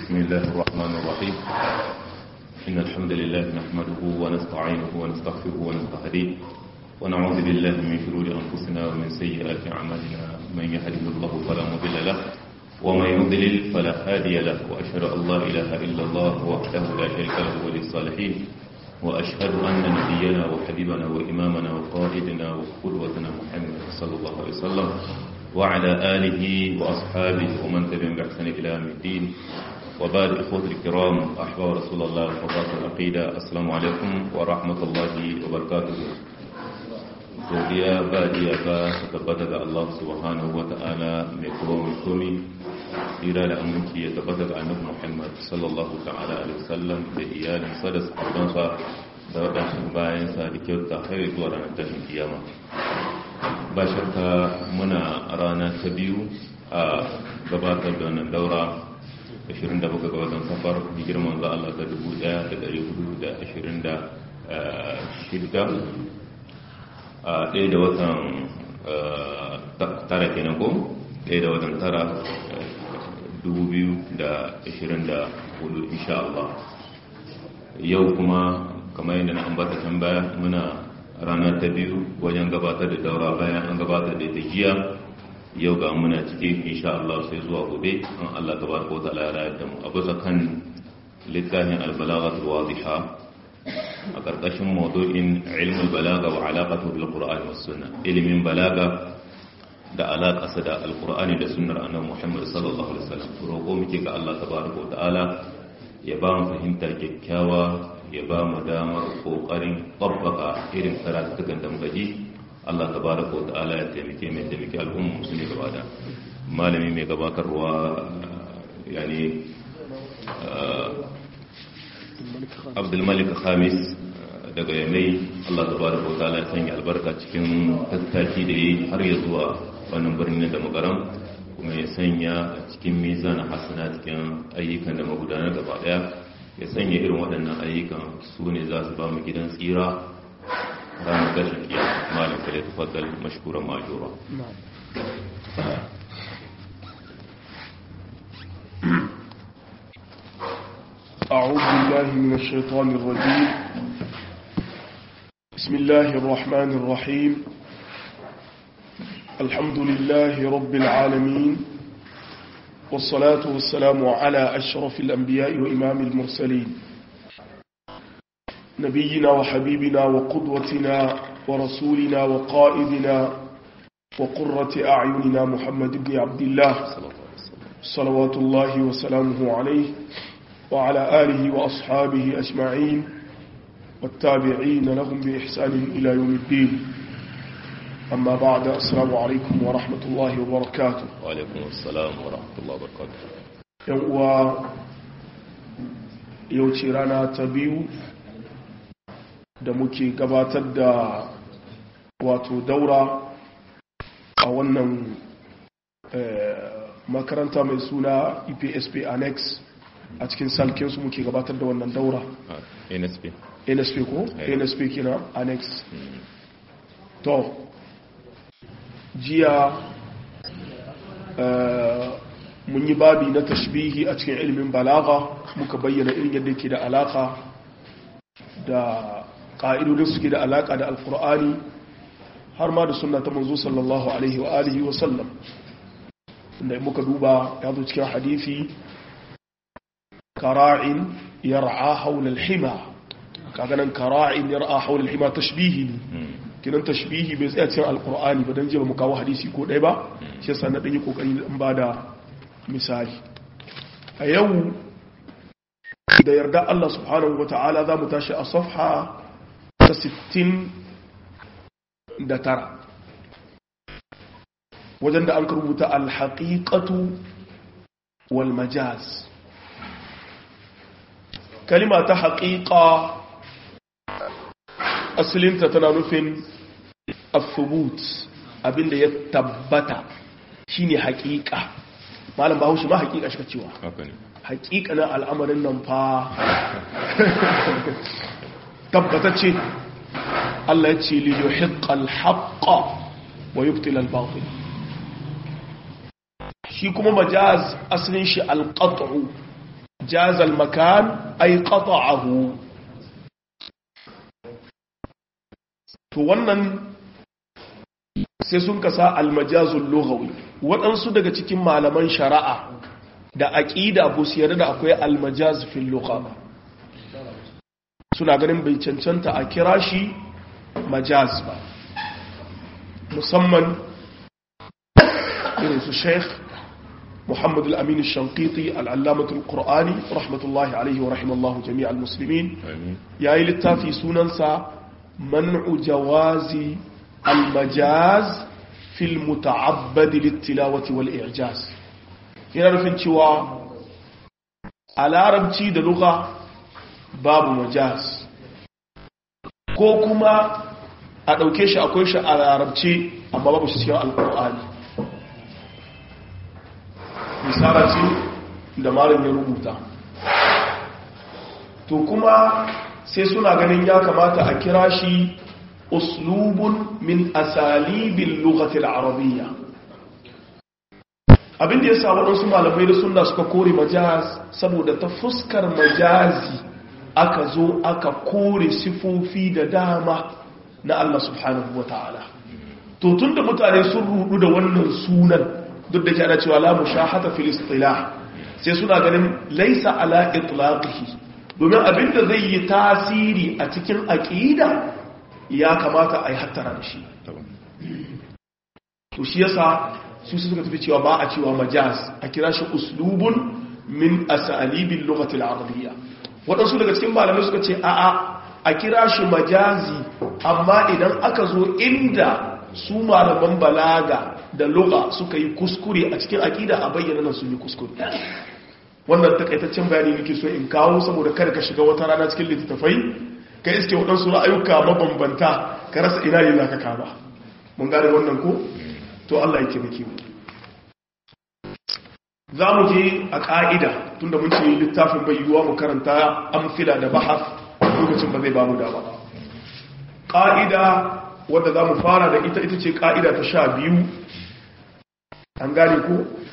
بسم الله الرحمن الرحيم إن الحمد لله نحمده ونستعينه ونستغفره ونستهديه ونعوذ بالله من شرور أنفسنا ومن سيئات أعمالنا من يهده الله فلا مضل له ومن يضلل فلا هادي له وأشهد أن لا إله إلا الله وحده لا شريك له ولي الصالحين وأشهد أن نبينا وحبيبنا وإمامنا وقائدنا وقدوتنا محمد صلى الله عليه وسلم وعلى آله وأصحابه ومن تبعهم بإحسان إلى يوم الدين وبعد إخوة الكرام أحباب رسول الله وفضات العقيدة السلام عليكم ورحمة الله وبركاته. godiya ba iyaka su tabbata ga Allah subhanahu wa ta'ala mai kowa mai komi tsira da aminci ya tabbata ga annabi Muhammad sallallahu ta'ala alaihi wasallam da iyalinsa da sahabbansa da wadansu bayansa da kyauta har zuwa ranar tashin kiyama. Ba shakka muna rana ta biyu a gabatar da wannan daura 27 ga watan safar hijirar manzo Allah ta 1426 a ɗaya da watan tara kenan ko ɗaya da watan tara 2024 insha Allah. Yau kuma kamar yadda na ambata can baya muna rana ta biyu wajen gabatar da daura bayan an gabatar da ita jiya. Yau ga muna cikin insha Allah sai zuwa gobe an Allah tabaraka wa ta'ala ya rayar da mu a bisa kan littafin al-balaghatul wadiha a ƙarƙashin mawdu'in ilmul balaga wa alaƙatu bil qur'ani was sunna, ilimin balaga da alaƙarsa da alqur'ani da sunnar annabi Muhammad sallallahu alaihi wasallam. Roƙo muke ga Allah tabaraka wa ta'ala ya ba mu fahimta kyakkyawa, ya ba mu damar kokarin tabbaka irin karatukan da muka ji. Allah tabaraka wa ta'ala ya taimake mu da muke al'umma musulmi gaba da malami mai gabatarwa yani Abdulmalik Khamis daga Yamai. Allah tabaraka wa ta'ala ya sanya albarka cikin tattaki da yi har ya zuwa wannan birnin da magaram, kuma ya sanya a cikin mizan hasana cikin ayyukan da magudanar gaba daya, ya sanya irin waɗannan ayyukan su ne za su ba mu gidan tsira ranar gashin kiyama. Malam kare tafaddal mashkuran majura. أعوذ بالله من الشيطان الرجيم. بسم الله الرحمن الرحيم. الحمد لله رب العالمين، والصلاة والسلام على أشرف الأنبياء وإمام المرسلين نبينا وحبيبنا وقدوتنا ورسولنا وقائدنا وقرة أعيننا محمد بن عبد الله صلوات الله وسلامه عليه وعلى آله وأصحابه أجمعين والتابعين لهم بإحسان إلى يوم الدين. أما بعد، السلام عليكم ورحمة الله وبركاته. وعليكم السلام ورحمة الله وبركاته. yauci rana ta biyu da muke gabatar da wato daura a wannan makaranta mai suna EPSP Annex. A cikin salkinsu muke gabatar da wannan daura. NSP ko? NSP kina Annex. To, jiya mun yi babi na tashbihi a cikin ilimin balaga, muka bayyana irin yadda ke da alaka da ƙa'idodin suke da alaka da alkur'ani har ma da sunna ta manzo sallallahu alaihi wa alihi wa sallam. Inda muka duba ya zo cikin hadisi kara'in yar'a haula al-hima, kaga nan kara'in yar'a haula al-hima tashbihi ne. Kinan tashbihi bai tsaya cikin alqur'ani ba, dan je ba mu kawo hadisi ko dai ba, shi yasa na dan yi kokari in bada misali. A yau da yarda Allah subhanahu wata'ala za mu tashi a safha ta 69 wajen da an rubuta al-haqiqatu wal majaz. kalima ta haƙiƙa asalinta tana nufin al-thubut, abinda ya tabbata shine haƙiƙa. Malam Bahaushe ma haƙiƙa shi cewa haƙiƙa na al'amarin nan fa tabbatacce. Allah ya ce li yuhiqqa al-haqqa wa yubtila al-batil. Shi kuma majaz asalin shi al-qat'u, jazal makan ay qata'ahu. To wannan sai sun kasa almajazul lughawi. Waɗansu daga cikin malaman shari'a da aqida bu su yarda da akwai almajaz fil lugha, suna ganin bai cancanta a kira shi majaz ba, musamman irin su Sheikh Muhammad al-Amin al-Shanqiti al-Allamah al-Qur'ani rahmatullahi alayhi wa rahimallahu jami' al-muslimin, yayi littafi sunansa man'u jawazi al-majaz fil muta'abbad lit-tilawati wal-i'jaz. Yana nufin cewa a larabci da lugha babu majaz, ko kuma a ɗauke shi akwai shi a larabci amma babu shi cikin alƙur'ani. Misala ce da malam ya rubuta. To kuma sai suna ganin ya kamata a kira shi uslubun min asalibin lughatil arabiyya. Abin da ya sa waɗansu malamai da sunna suka kore majaz saboda ta fuskar majazi aka zo aka kore sifofi da dama na Allah subhanahu wa ta'ala. To tun da mutane sun rudu da wannan sunan, duk da ke ana cewa la mushahata fil istilah, sai suna ganin laisa ala itlaqihi, domin abinda zai yi tasiri a cikin aqida ya kamata a yi hattara da shi. To shi yasa su suka tafi cewa ba a cewa majaz, a kira shi uslubun min asalibil lughati al-arabiyya. Waɗansu daga cikin malamai suka ce a'a, a kira shi majazi, amma idan aka zo inda su malaman balaga da lugha suka yi kuskure a cikin aqida a bayyana nan sun yi kuskure. Wannan takaitaccen bayani nake so in kawo saboda kada ka shiga wata rana cikin littattafai ka iske waɗansu ra'ayuka mabambanta ka rasa ina ne zaka kama. Mun gane wannan ko? To Allah ya taimake mu. Za mu je a ƙa'ida tunda mun ce littafin bai yiwuwa mu karanta amfila da bahas lokacin ba zai ba mu dama. Ƙa'ida wadda za mu fara da ita ce ƙa'ida ta 12. An gane ko?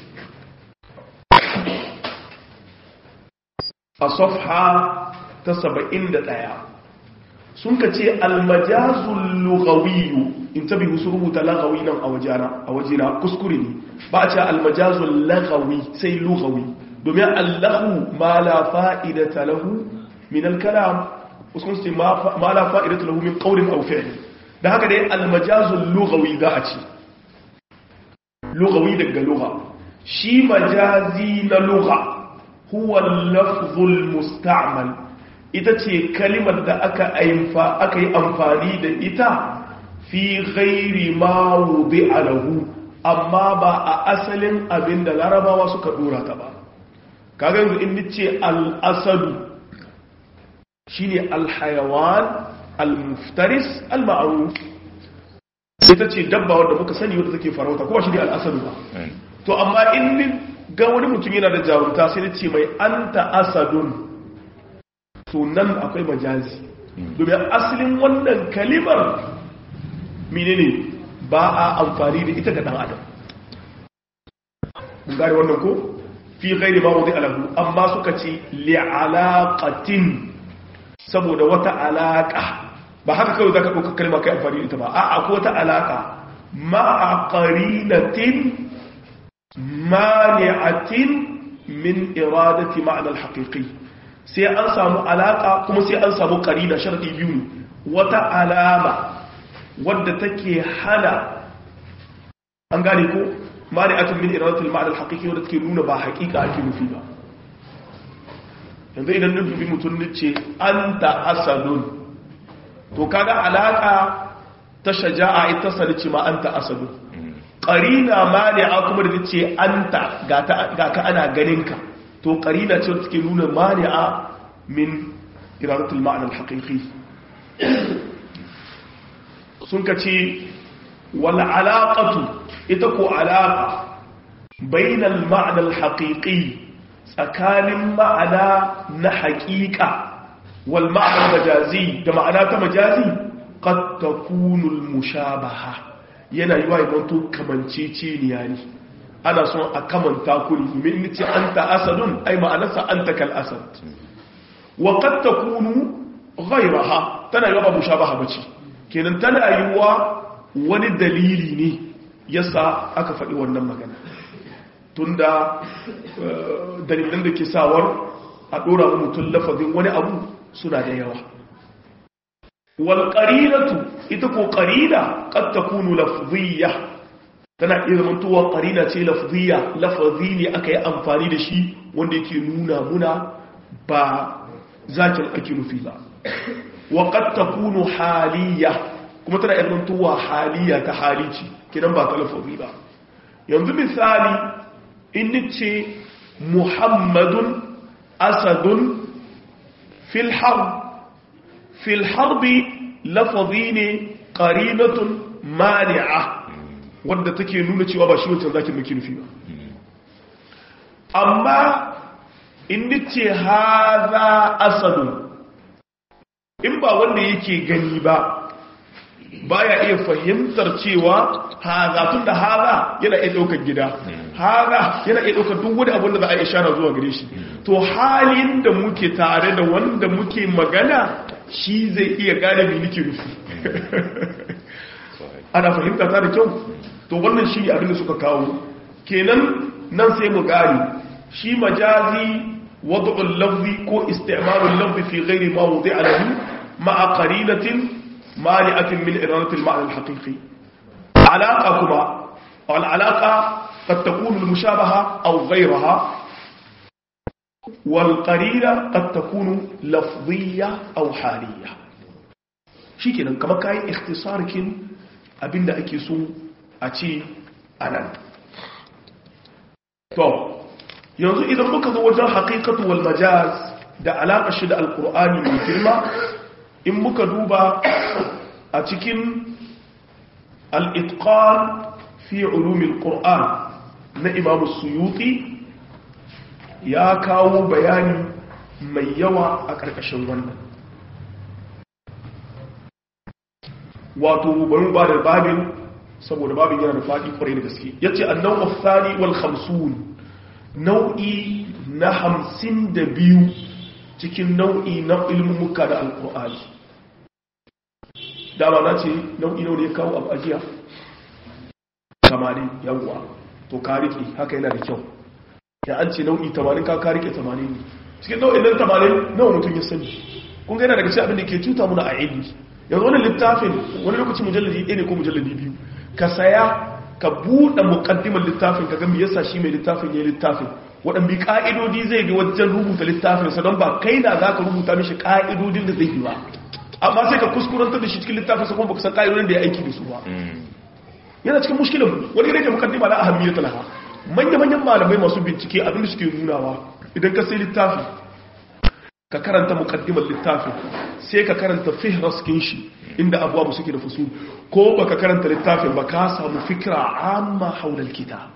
A safha ta 71 sun ka ce almajazul lughawiyu, in tabi su rubuta laghawi nan a wajena kuskure ne, ba a ce almajazul laghawi sai lughawi, domin allahu ma la fa'idata lahu min al-kalam, uskun ce ma la fa'idata lahu min qawlin aw fi'l. Da haka dai almajazul lughawi za a ce lughawi daga lugha. Shi majazi na lugha huwa al-lafzul musta'mal, ita ce kalimar da aka yi amfani da ita fi ghairi ma wudi'a lahu, amma ba a asalin abin da larabawa suka dora ta ba. Kaga yanzu in nace al-asadu shine al-hayawan al-muftaris al-ma'ruf, ita ce dabba wadda muka sani wadda take farauta, kuma shine al-asadu ba. To amma in ga wani mutum yana da jarumta sai nace mai anta asadun, to nan akwai majazi, domin asalin wannan kalimar menene ba a amfani da ita ga dan adam. Mun gane wannan ko? Fi ghairi ma wudi alahu, amma suka ce li'alaqatin, saboda wata alaka. Ba haka kawai zaka dauka kalma kai amfani da ita ba, a'a ko wata alaka ma'a qarinatin mani'atin min iradati ma'na al-haqiqi. Sai an samu alaka kuma sai an samu qarina, sharadi biyu ne. Wata alama wadda take hana, an gane ko, mani'atun min iradatul ma'na al-haqiqi, wadda take nuna ba haqiqa ake nufi ba. Yanzu idan nufi mutum nace anta asadun, to kaga alaka ta shaja'a ita salici ma anta asadun. Qarina mani'a kuma da tace anta ga ka ana ganinka, to qarina ce wadda take nuna mani'a min iradatul ma'na al-haqiqi. Sun ka ce wal alaqatu, ita ko alaqa bainal ma'na al-haqiqi, tsakanin ma'ana na haqiqa wal ma'na majazi da ma'ana ta majazi, qad takunu al-mushabaha, yana yiwa yawanto kamanceceniya ne. ana son a kamanta ku ne in ce anta asadun ai ma'anarsa anta kal asad wa qad takunu ghayraha tana yaba mushabaha bace kenan tana yiwa wani dalili ne yasa aka faɗi wannan magana tunda dalilan da ke sawar a ɗora mutum lafazin wani abu suna da yawa wal qarinatu ita ko qarina qad takunu lafziyya tana iya zamantowa qarina ce lafziyya lafazi ne aka yi amfani da shi wanda yake nuna muna ba zakin ake nufi ba wa qad takunu haliyya kuma tana iya zamantowa haliyya ta halici kidan ba ta lafazi ba yanzu misali in ce muhammadun asadun fil harbi lafazi ne qarinatun mani'a wadda take nuna cewa ba shi wancan zakin muke nufi ba amma in ce haza asadun in ba wanda yake gani ba baya iya fahimtar cewa haza tun da haza yana iya ɗaukar gida haza yana iya ɗaukar duk wani abin da za a yi shara zuwa gare shi to halin da muke tare da wanda muke magana shi zai iya gane mai nake nufi ana fahimta ta da kyau to wannan shi abin da suka kawo kenan nan sai mu gane shi majazi wad'ul lafzi ko isti'malul lafzi fi ghairi ma wudi'a lahu ma'a qarinatin مانعة من إرادة المعنى الحقيقي علاقة والعلاقة قد تكون المشابهة أو غيرها والقرينة قد تكون لفظية أو حالية شي كده كما كاي اختصار كن أبين دا أكيسو أتي أنا طب yanzu idan muka zo wajen haqiqatu wal majaz da alaƙa shi da alqur'ani mai girma in muka duba a cikin al'itƙan fi ulumin ƙur'an na imamu suyuti ya kawo bayani mai yawa a ƙarƙashin wannan wato bari ba da babin saboda babin yana da faɗi ƙwarai da gaske ya ce annan wafani wal hamsun nau'i na 52 cikin nau'i na ilmumuka da alƙur'ani dama na ce nau'i nau da ya kawo abu ajiya 80 yawwa to ka rike haka yana da kyau ya an ce nau'i 80 ka rike 80 ne cikin nau'in nan 80 nawa mutum ya sani kun yana daga cikin abin da ke cuta muna a ilmi yanzu wani littafin wani lokaci mujalladi ɗaya ne ko mujalladi biyu ka saya ka buɗe muƙaddimar littafin ka ga me yasa shi mai littafin ya yi littafin waɗanda ƙa'idodi zai bi wajen rubuta littafinsa don ba kai na za ka rubuta mishi ƙa'idodin da zai bi ba amma sai ka kuskurantar da shi cikin littafinsa kuma baka san ƙa'idodin da ya aiki da su ba yana cikin mushkilin wani rage mukaddima na ahammiyar talaha manya-manyan malamai masu bincike abin da suke nunawa idan ka sai littafi ka karanta mukaddimar littafin sai ka karanta fihraskin shi inda abuwa suke da fusu ko baka karanta littafin ba ka samu fikra amma haulal kita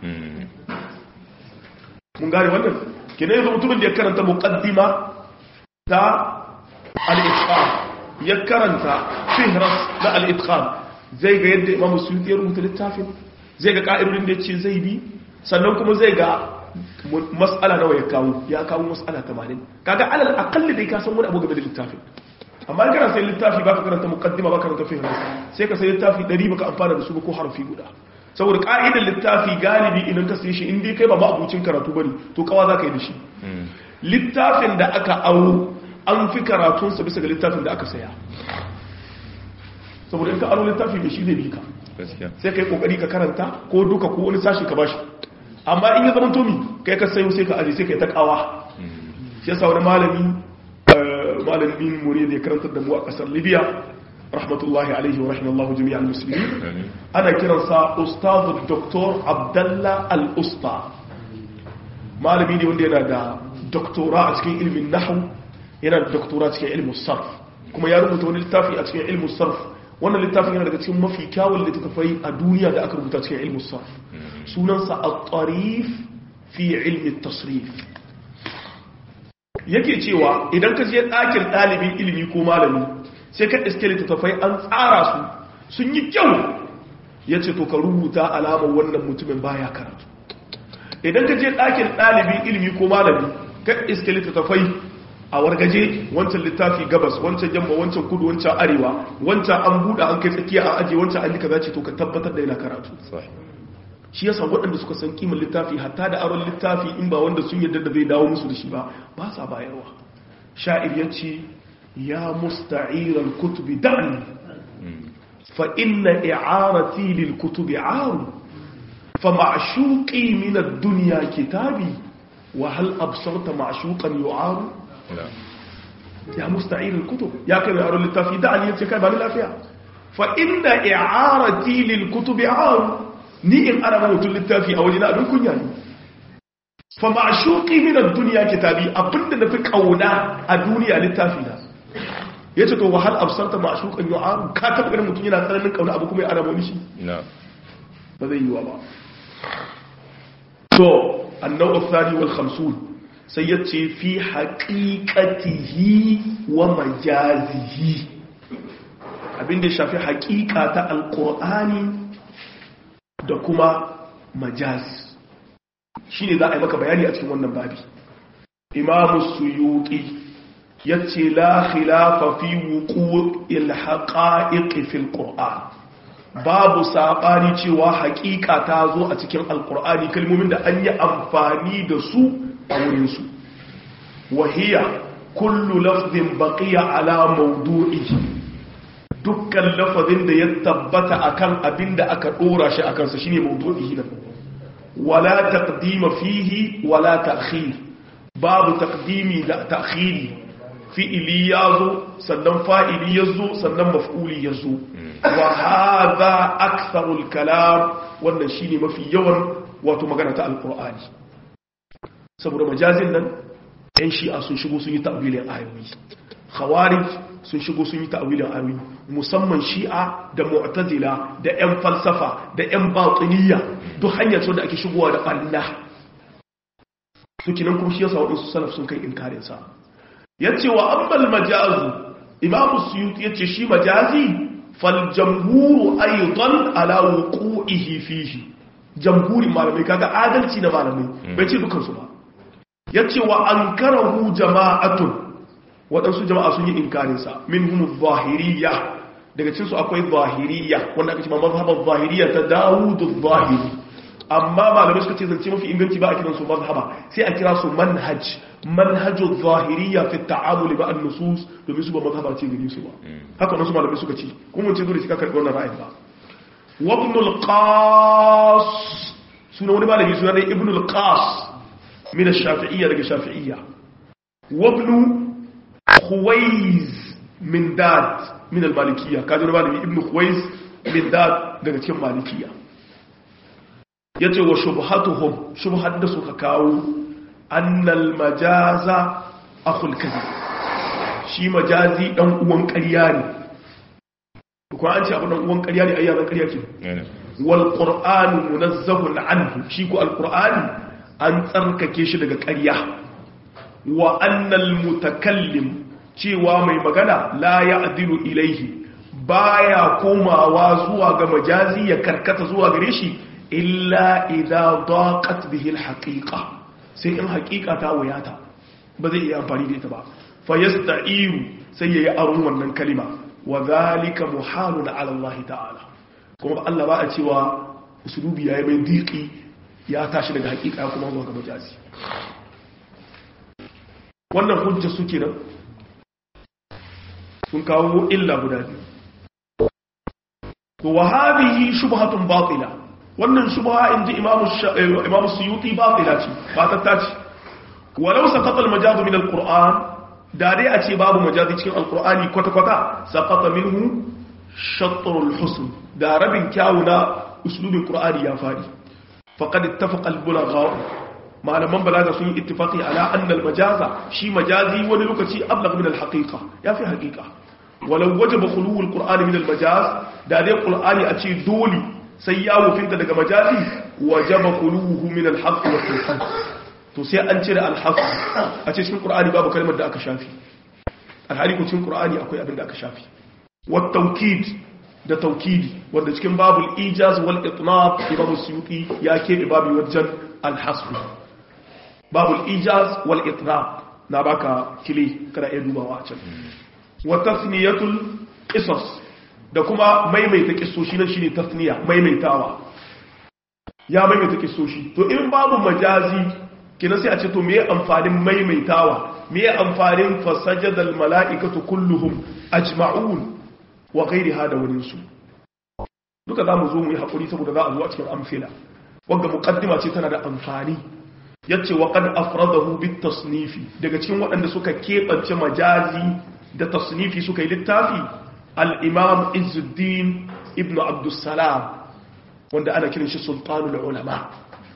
mun gane wannan kenan yanzu mutumin da ya karanta muqaddima ta al-itqan ya karanta fihras na al-itqan zai ga yadda Imam Suyuti ya rubuta littafin zai ga ka'idodin da yace zai bi sannan kuma zai ga mas'ala nawa ya kawo mas'ala 80 kaga alal aqall dai ka san wani abu game da littafin amma in kana sai littafi baka karanta muqaddima baka karanta fihras sai ka sai littafi 100 baka amfana da su ba ko harfi guda saboda ka'idar littafi galibi idan ka sai shi in dai kai ba ma'abucin karatu bane to kawa za ka yi da shi littafin da aka aro an fi karatunsa bisa ga littafin da aka saya saboda in ka aro littafi da shi zai bi ka sai ka yi kokari ka karanta ko duka ko wani sashi ka bashi amma in ya zama tomi kai ka sayo sai ka aje sai ka yi ta kawa shi yasa wani malamin muri da ya karantar da mu a kasar libya rahmatullahi alaihi wa rahimallahu jami'al muslimin ana kiransa ustazu doktor abdallah al-usta malami ne wanda yana da doktora a cikin ilmin nahwu yana da doktora cikin ilmin sarf kuma ya rubuta wani littafi a cikin ilmin sarf wannan littafin yana daga cikin mafi kyawun littattafai a duniya da aka rubuta cikin ilmin sarf sunansa at-tarif fi ilmi tasrif yake cewa idan ka je ɗakin ɗalibin ilimi ko malami sai ka iske littattafai an tsara su sun yi kyau ya ce to ka rubuta alamar wannan mutumin baya karatu idan ka je ɗakin ɗalibin ilimi ko malami ka iske littattafai a wargaje wancan littafi gabas wancan yamma wancan kudu wancan arewa wancan an buɗe an kai tsakiya an ajiye wancan an yi kaza ce to ka tabbatar da yana karatu shi yasa waɗanda suka san kimar littafi hatta da aron littafi in ba wanda sun yarda da zai dawo musu da shi ba sa bayarwa sha'ir ya ce ya musta'iran kutubi da'ni fa inna i'arati lil kutubi aru fa ma'shuqi min ad-dunya kitabi wa hal absarta ma'shuqan yu'aru ya musta'iran kutub ya kai aron littafi da'ni yace kai ba ni lafiya fa inna i'arati lil kutubi aru ni in ana mutum littafi a wajena abin kunya ne fa ma'shuqi min ad-dunya kitabi abinda nafi kauna a duniya littafi na yace to wahal absarta ma'shuqan yu'aru ka taba ganin mutum yana tsananin kauna abu kuma ya araba mishi ba zai yi wa ba to an-naw' ath-thani wal 50 sai yace fi haqiqatihi wa majazihi abinda ya shafi haqiqa ta al-qur'ani da kuma majaz shi ne za a yi maka bayani a cikin wannan babi imamu suyuti ya ce la khilafa fi wuqu'il haqa'iq fil qur'an babu sabani cewa haƙiƙa ta zo a cikin alqur'ani kalmomin da an yi amfani da su a wurin su wahiya kullu lafzin baqiya ala mawdu'ihi dukkan lafazin da ya tabbata akan abin da aka dora shi akan sa shine mawdu'i nan wala taqdima fihi wala ta'khir babu taqdimi da ta'khiri fi'ili yazo sannan fa'ili yazo sannan maf'uli yazo wa hadha aktharul kalam wannan shine mafi yawan wato magana ta alqur'ani saboda majazin nan ɗan shi'a sun shigo sun yi ta'wilin ayoyi khawarij sun shigo sun yi ta'wilin ayoyi musamman shi'a da mu'tazila da ƴan falsafa da ƴan batiniya duk hanyar da ake shigowa da ɓanna to kinan kuma shi yasa waɗansu salaf sun kai inkarin sa yace wa ammal majazu imamu suyuti yace shi majazi fal jamhuru aidan ala wuqu'ihi fihi jamhurin malamai kaga adalci na malamai bai ce dukan su ba yace wa ankarahu jama'atun waɗansu jama'a sun yi inkarinsa min hunu zahiriya daga cinsu akwai zahiriya wanda aka ce ma mazhabar zahiriya ta dawudu zahiri amma malamai suka ce zance mafi inganci ba a kiran su mazhaba sai a kira su manhajul zahiriya fi ta'amuli ba an-nusus domin su ba mazhaba ce gare su ba haka wasu malamai suka ce kuma ce dole sai ka karɓi wannan ra'ayin ba wa ibn al-qas suna wani malami suna ne ibn al-qas min ash-shafi'iyya daga shafi'iyya wa ibn خويز من داد من المالكية كان يقول ابن خويز من داد daga cikin malikiya yace wa shubhatuhum shubhat da suka kawo annal majaza akhul kadhib shi majazi dan uwan ƙarya ne ko an ce abu dan uwan ƙarya ne ayyaban ƙarya ke wal qur'anu munazzahun anhu shi ko al qur'ani an tsarkake shi daga ƙarya wa annal mutakallim cewa mai magana la ya'dilu ilaihi baya komawa zuwa ga majazi ya karkata zuwa gare shi illa idza daqat bihi alhaqiqa sai in haqiqa ta wayata ba zai iya amfani da ita ba fa yasta'iru sai yayi arun wannan kalima wa zalika muhalun ala Allah ta'ala kuma Allah ba a cewa usulubi yayi mai diki ya tashi daga haqiqa kuma zuwa ga majazi wannan hujja suke nan sun kawo illa guda biyu to wa hadhihi shubhatun batila wannan shubha inji imamu suyuti batila ce ba ta tace walau saqata al-majaz min al-qur'an da dai a ce babu majazi cikin al-qur'ani kwata kwata saqata minhu shatr al-husn da rabin kyawuna uslubin qur'ani ya fadi faqad ittafaqa al-bulagha malaman balaga sun yi ittifaqi ala anna al-majaza shi majazi wani lokaci ablagh min al-haqiqa yafi haqiqa walau wajaba khulu al-qur'ani min al-majaz da dai qur'ani a ce dole sai ya wufinta daga majazi wajaba khuluhu min al-haqq wa al-haqq to sai an cire al-haqq a ce cikin qur'ani babu kalmar da aka shafi alhali ko cikin qur'ani akwai abin da aka shafi wa tawkid da taukidi wanda cikin babul ijaz wal itnab Imam Suyuti ya kebe babu wajen al-hasb babul ijaz wal itnab na baka kili kana iya dubawa a can wa tasniyatul qisas da kuma maimaita kissoshi nan shine tasniya maimaitawa ya maimaita kissoshi to in babu majazi kina sai a ce to meye amfanin maimaitawa meye amfanin fasajadal mala'ikatu kulluhum ajma'un wa ghairi hada waninsu duka zamu zo mu yi hakuri saboda za a zo a cikin amfila wanda muqaddima ce tana da amfani yace wa qad afradahu bit tasnifi daga cikin waɗanda suka kebance majazi da tasnifi suka yi littafi al-imam Izzuddin ibn Abdus Salam wanda ana kiran shi sultanul ulama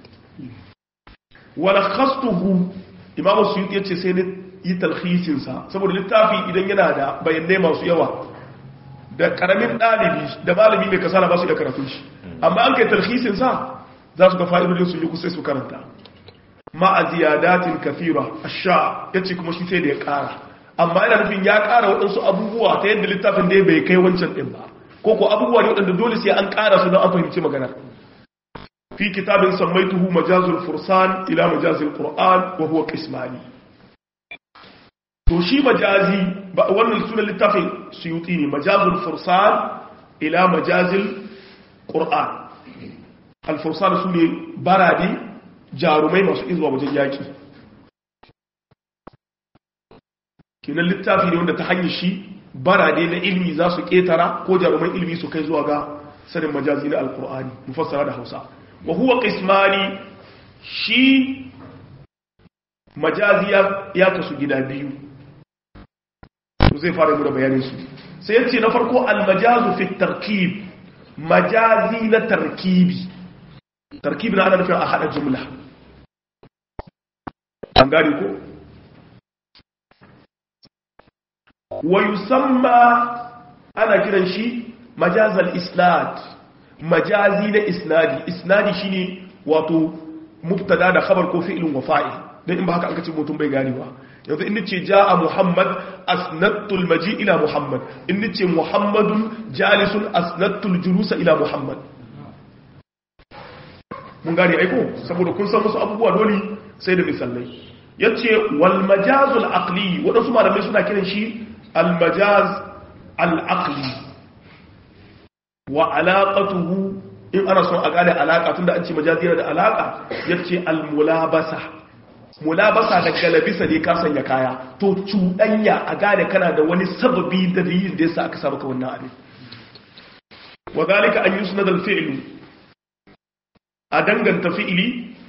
wa lakhastuhu imam Suyuti yace sai ne yi talhisin sa saboda littafi idan yana da bayanai masu yawa da karamin dalibi da malami mai kasala ba su da karatun shi amma an kai talhisin sa za su ga fa'idodin su yi kusa su karanta ma'a ziyadatin kathira asha yace kuma shi sai da ya kara amma yana nufin ya kara waɗansu abubuwa ta yadda littafin da bai kai wancan din ba ko ko abubuwa ne waɗanda dole sai an kara su don an fahimci maganar fi kitabin sammaituhu majazul fursan ila majazil qur'an wa huwa qismani to shi majazi ba wannan sunan littafin Suyuti ne majazul fursan ila majazil qur'an al fursan sune baradi jarumai masu izuwa wajen yaki kenan littafi ne wanda ta hanyar shi barade na ilmi za su ketara ko jaruman ilmi su kai zuwa ga sanin majazi na alkur'ani mufassara da hausa wa huwa qismani shi majazi ya kasu gida biyu to zai fara mu da bayanin su sai yace na farko al-majazu fi tarkib majazi na tarkibi tarkibi na ana nufin a hada jumla an gane ko wa yusamma ana kiran shi majazal isnad majazi na isnadi shine wato mubtada da khabar ko fi'lun wa fa'il dan in ba haka an kace mutum bai gane ba yanzu in nace jaa muhammad asnadtu almaji ila muhammad in nace muhammadun jalisun asnadtu aljulusa ila muhammad mun gane aiko saboda kun san musu abubuwa dole sai da misalai yace wal majazul aqli wadansu malamai suna kiran shi al majaz al aqli wa alaqatuhu in ana son a gane alaka tunda an ce majazi yana da alaka yace al mulabasa da galabisa ne ka sanya kaya to cuɗanya a gane kana da wani sababi da dalilin da yasa aka saba ka wannan abin wa zalika an yusnad al fi'l a danganta fi'ili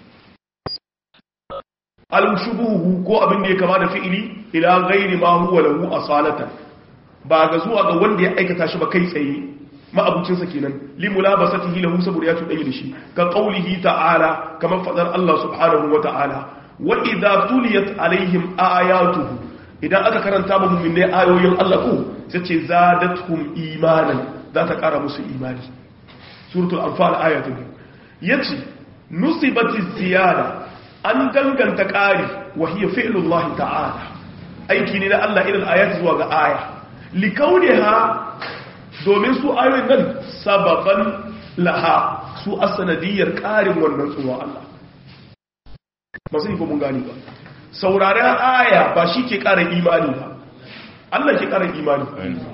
al-shubuhu ko abin da ya kama da fi'ili ila ghairi ma huwa lahu asalatan ba ga zuwa ga wanda ya aikata shi ba kai tsaye ma'abucin sa kenan li mulabasatihi lahu saboda ya tudanyi da shi ka qaulihi ta'ala kamar fadar Allah subhanahu wa ta'ala wa idza tuliyat alaihim ayatuhu idan aka karanta mu mu'minai ayoyin Allah ko sai ce zadatuhum imanan za ta kara musu imani suratul anfal ayatu yace nusibati ziyada an danganta ƙari wahiyar fi'lullahi ta'ala aiki ne na Allah irin ayat zuwa ga aya likauniha domin su ayoyin nan sababan laha su asanadiyar ƙarin wannan tsuwa Allah masu yi mun gani ba sauraren aya ba shi ke ƙara imani ba Allah ke ƙara imani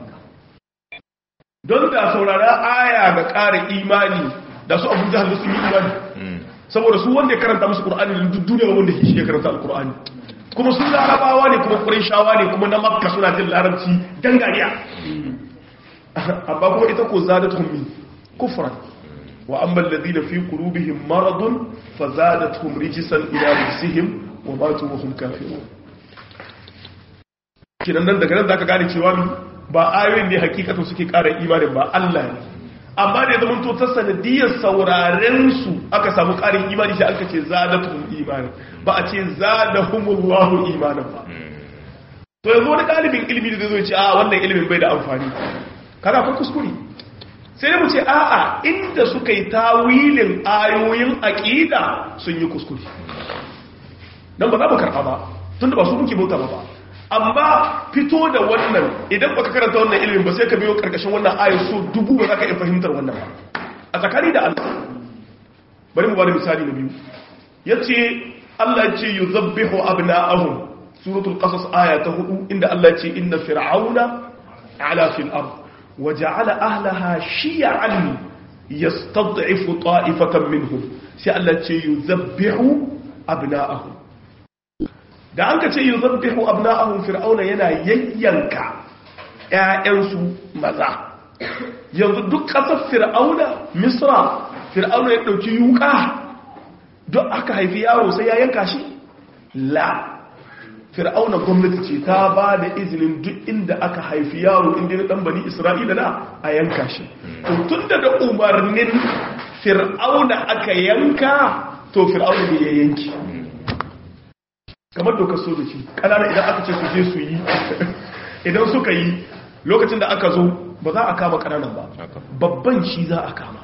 don da sauraren aya ga ƙara imani da su abu jihar sun yi imani saboda su wanda ya karanta musu ƙur'ani da duk duniya wanda shi ya karanta al-ƙur'ani kuma su larabawa ne kuma ƙurayshawa ne kuma na makka suna jin larabci gangariya amma kuma ita ko zadatuhum min kufran wa amma alladhina fi qulubihim maradun fazadatuhum rijsan ila rijsihim wa matu wa hum kafirun kidan nan daga nan zaka gane cewa ba ayoyin ne hakikatan suke ƙara imanin ba Allah ne amma da ya zama to ta sanadiyar saurarensu aka samu ƙarin imani shi aka ce zadatuhum imani ba a ce zadahumullahu imanan ba to yanzu wani ɗalibin ilimi da zai ce a wannan ilimin bai da amfani kada akwai kuskure sai mu ce a'a inda suka yi tawilin ayoyin aqida sun yi kuskure dan ba za mu karɓa ba tunda ba su muke bauta ba amma fito da wannan idan baka karanta wannan ilimin ba sai ka biyo karkashin wannan ayar so dubu ba za ka iya fahimtar wannan ba a tsakani da Allah bari mu bada misali na biyu yace Allah ya ce yuzabbihu abna'ahum suratul qasas aya ta 4 inda Allah ya ce inna fir'auna ala fil ard wa ja'ala ahlaha shi'an yastad'ifu ta'ifatan minhum sai Allah ya ce yuzabbihu abna'ahum da an ka ce yuzabbihu abna'ahum fir'auna yana yayyanka ƴaƴansu maza yanzu duk ƙasar fir'auna misra fir'auna ya ɗauki yuka duk aka haifi yaro sai ya yanka shi la fir'auna gwamnati ce ta ba da izinin duk inda aka haifi yaro inda na ɗan bani isra'ila na a yanka shi tun da umarnin fir'auna aka yanka to fir'auna ne ya yanki kamar dokar sojoji ƙanana idan aka ce su je su yi idan suka yi lokacin da aka zo ba za a kama ƙananan ba babban shi za a kama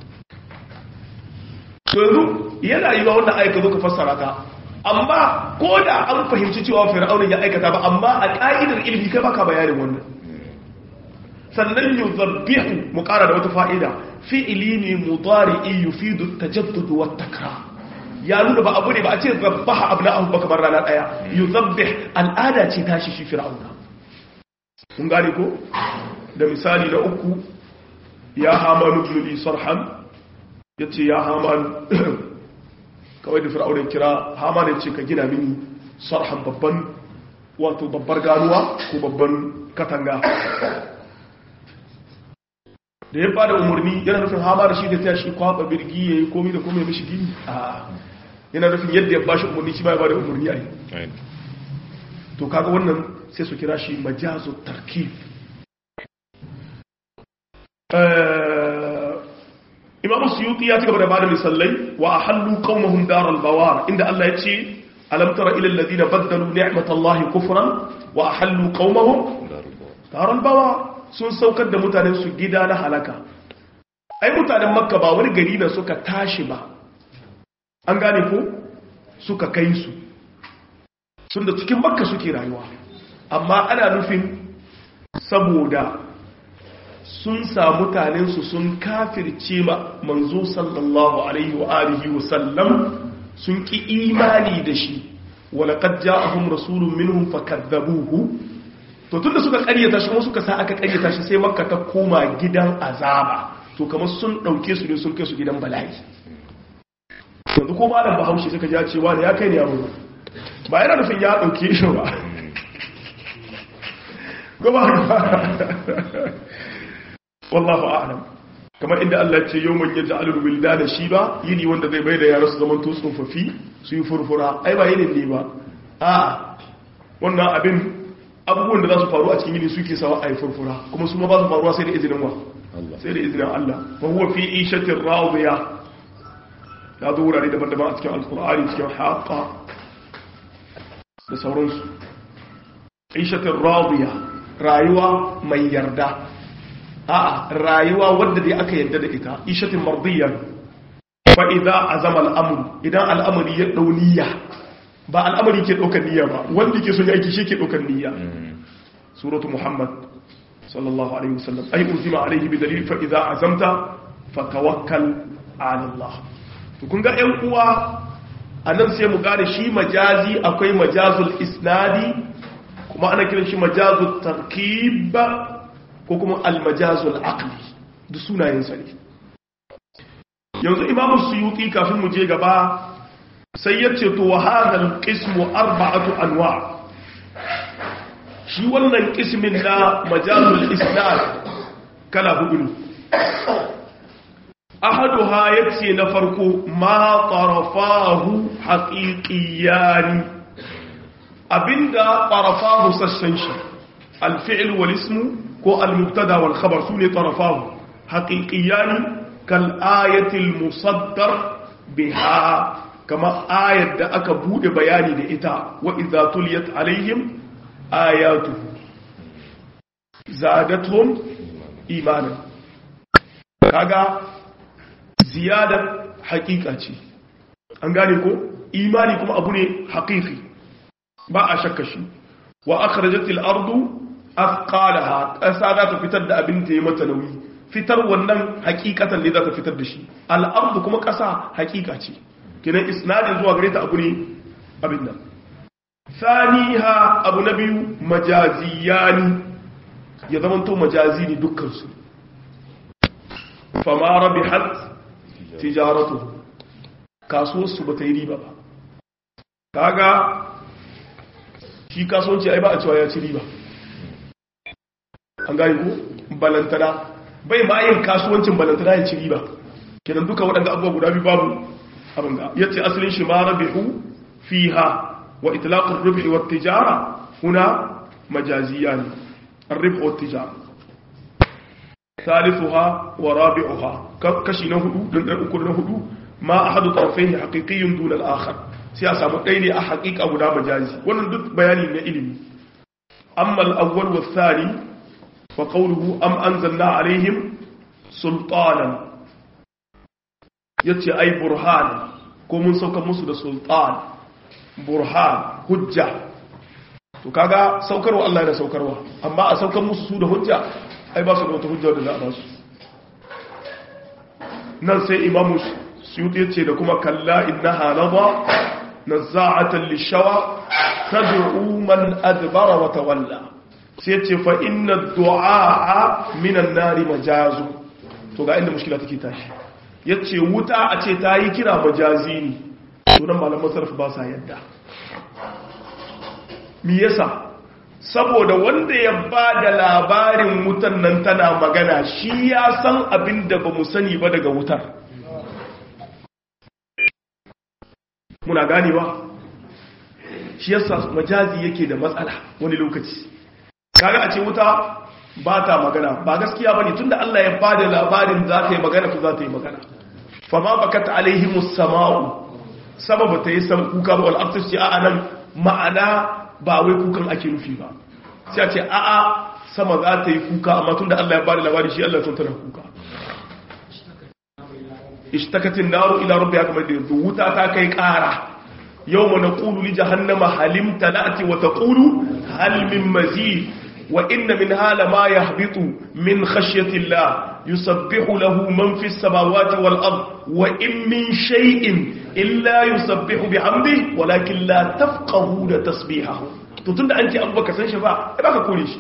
yanzu yana yi wa wannan aika zo ka fassara ta amma ko da an fahimci cewa fir'aunin ya aikata ba amma a ƙa'idar ilimi kai baka bayanin wannan sannan yuzabbihu mu ƙara da wata fa'ida fi'ili ne mudari'i yufidu at-tajaddud wa at-takrar ya nuna ba abu ne ba a ce zabbaha abna'ahu ba kamar rana daya yuzabbih al'ada ce tashi shi fir'auna kun gane ko da misali na uku ya haman ibn li sarhan yace ya haman kawai da fir'auna kira haman yace ka gina mini sarhan babban wato babbar ganuwa ko babban katanga da ya bada umarni yana nufin haman shi da ta shi kwaba birgi yayi komai da komai mishi gini a yana nufin yadda ya bashi umarni shi ba ya bada umarni a yi to kaga wannan sai su kira shi majazu tarkib imamu suyuti ya cigaba da bada misalai wa ahallu qaumahum daral bawar inda Allah ya ce alam tara ila alladhina baddalu ni'matallahi kufran wa ahallu qaumahum daral bawar sun saukar da mutanen su gida na halaka ai mutanen makka ba wani gari na suka tashi ba an gane ko suka kai su sun da cikin makka suke rayuwa amma ana nufin saboda sun sa mutanensu sun kafirce ma manzo sallallahu alaihi wa alihi wa sallam sun ki imani da shi walaqad ja'ahum rasulun minhum fakadzabuhu to tunda suka ƙaryata shi kuma suka sa aka ƙaryata shi sai makka ta koma gidan azaba to kamar sun dauke su ne sun kai su gidan bala'i yanzu ko malam bahaushe suka ji cewa da ya kai ne yaro ba yana nufin ya dauke shi ba gaba wallahu a'lam kamar inda Allah ya ce yawman yaj'alul wildana shiba yini wanda zai bai da yara su zaman to tsofaffi su yi furfura ai ba yinin ne ba a wannan abin abubuwan da za su faru a cikin yini suke sawa ai furfura kuma su ma ba su faruwa sai da izinin wa sai da izinin Allah wa huwa fi ishatir radiya ya zo wurare daban-daban a cikin alkur'ani cikin haƙa da sauransu ishatin radiya rayuwa mai yarda a rayuwa wadda dai aka yarda da ita ishatin mardiyar fa idza azama al'amru idan al'amari ya dau niyya ba al'amari ke daukar niyya ba wanda ke son aiki shi ke daukar niyya suratu muhammad sallallahu alaihi wasallam ay uzima alaihi bi dalil fa idza azamta fatawakkal ala allah to kun ga ƴan uwa anan sai mu gane shi majazi akwai majazul isnadi kuma ana kiran shi majazul tarkib ko kuma al-majazul aqli duk sunayen sa ne yanzu imamu suyuti kafin mu je gaba sai ya ce to wa hadal qismu arba'atu anwa shi wannan qismin na majazul isnad kala hudu ne ahaduha yace na farko ma tarafahu haqiqiyan abinda tarafahu sassan shi al-fi'l wal ismu ko al-mubtada wal khabar sune tarafahu haqiqiyan kal ayati al-musaddar biha kama ayat da aka bude bayani da ita wa idza tuliyat alaihim ayatu zadatuhum imanan kaga ziyadar haƙiƙa ce an gane ko imani kuma abu ne haƙiƙi ba a shakka shi wa akhrajatil ardu athqalaha ƙasa za ta fitar da abin da ya mata nauyi fitar wannan hakikatan ne za ta fitar da shi al-ardu kuma ƙasa hakika ce kenan isnadin zuwa gare ta abu ne abin nan thaniha abu na biyu majaziyani ya zamanto majazi ne dukkansu fama rabihat tijaratu kasuwarsu ba ta yi riba ba kaga shi kasuwanci ai ba a cewa ya ci riba an gani ko balantana bai ma yin kasuwancin balantana ya ci riba kenan duka waɗanda abubuwa guda biyu babu abin ga yace asalin shi ma rabihu fiha wa itlaqur ribhi wat tijara huna majaziyan ar-ribh wat tijara ثالثها ورابعها كشي نهدو دن نهدو ما احد طرفيه حقيقي دون الاخر sai a samu ɗaya ne a haƙiƙa guda majazi wannan duk bayani na ilimi amma al-awwal wa thani fa qawluhu am anzalna alaihim sultanan yace ai burhan ko mun sauka musu da sultan burhan hujja to kaga saukarwa Allah da saukarwa amma a saukar musu su da hujja ai ba su da wata hujja da za a ba su nan sai imamu suyuti ya ce da kuma kalla innaha lada nazza'atan lishawa tad'u man adbara wa tawalla sai ce fa inna du'a minan nari majazu to ga inda mushkila take tashi yace wuta a ce ta yi kira majazi ne to nan malaman sarf ba sa yadda me yasa saboda wanda ya ba da labarin wutan nan tana magana shi ya san abin da ba mu sani ba daga wutar muna gane ba shi yasa majazi yake da matsala wani lokaci kaga a ce wuta ba ta magana ba gaskiya bane tunda Allah ya ba da labarin za ta yi magana to za ta yi magana fama bakat alaihimus sama'u sababa ta yi san kuka ba wal aftis a'a nan ma'ana ba wai kukan ake nufi ba sai a ce a'a sama za ta yi kuka amma tun da Allah ya bada labari shi Allah sun tana kuka ishtakatin naru ila rabbiha kamar da yanzu wuta ta kai ƙara yawma naqulu li jahannama halim talati wa taqulu hal min mazid wa inna min hala ma yahbitu min khashyati Allah yusabbihu lahu man fis samawati wal ard wa in min shay'in illa yusabbihu bihamdihi walakin la tafqahuna tasbihahu to tunda an ce an baka san shi ba ai baka kore shi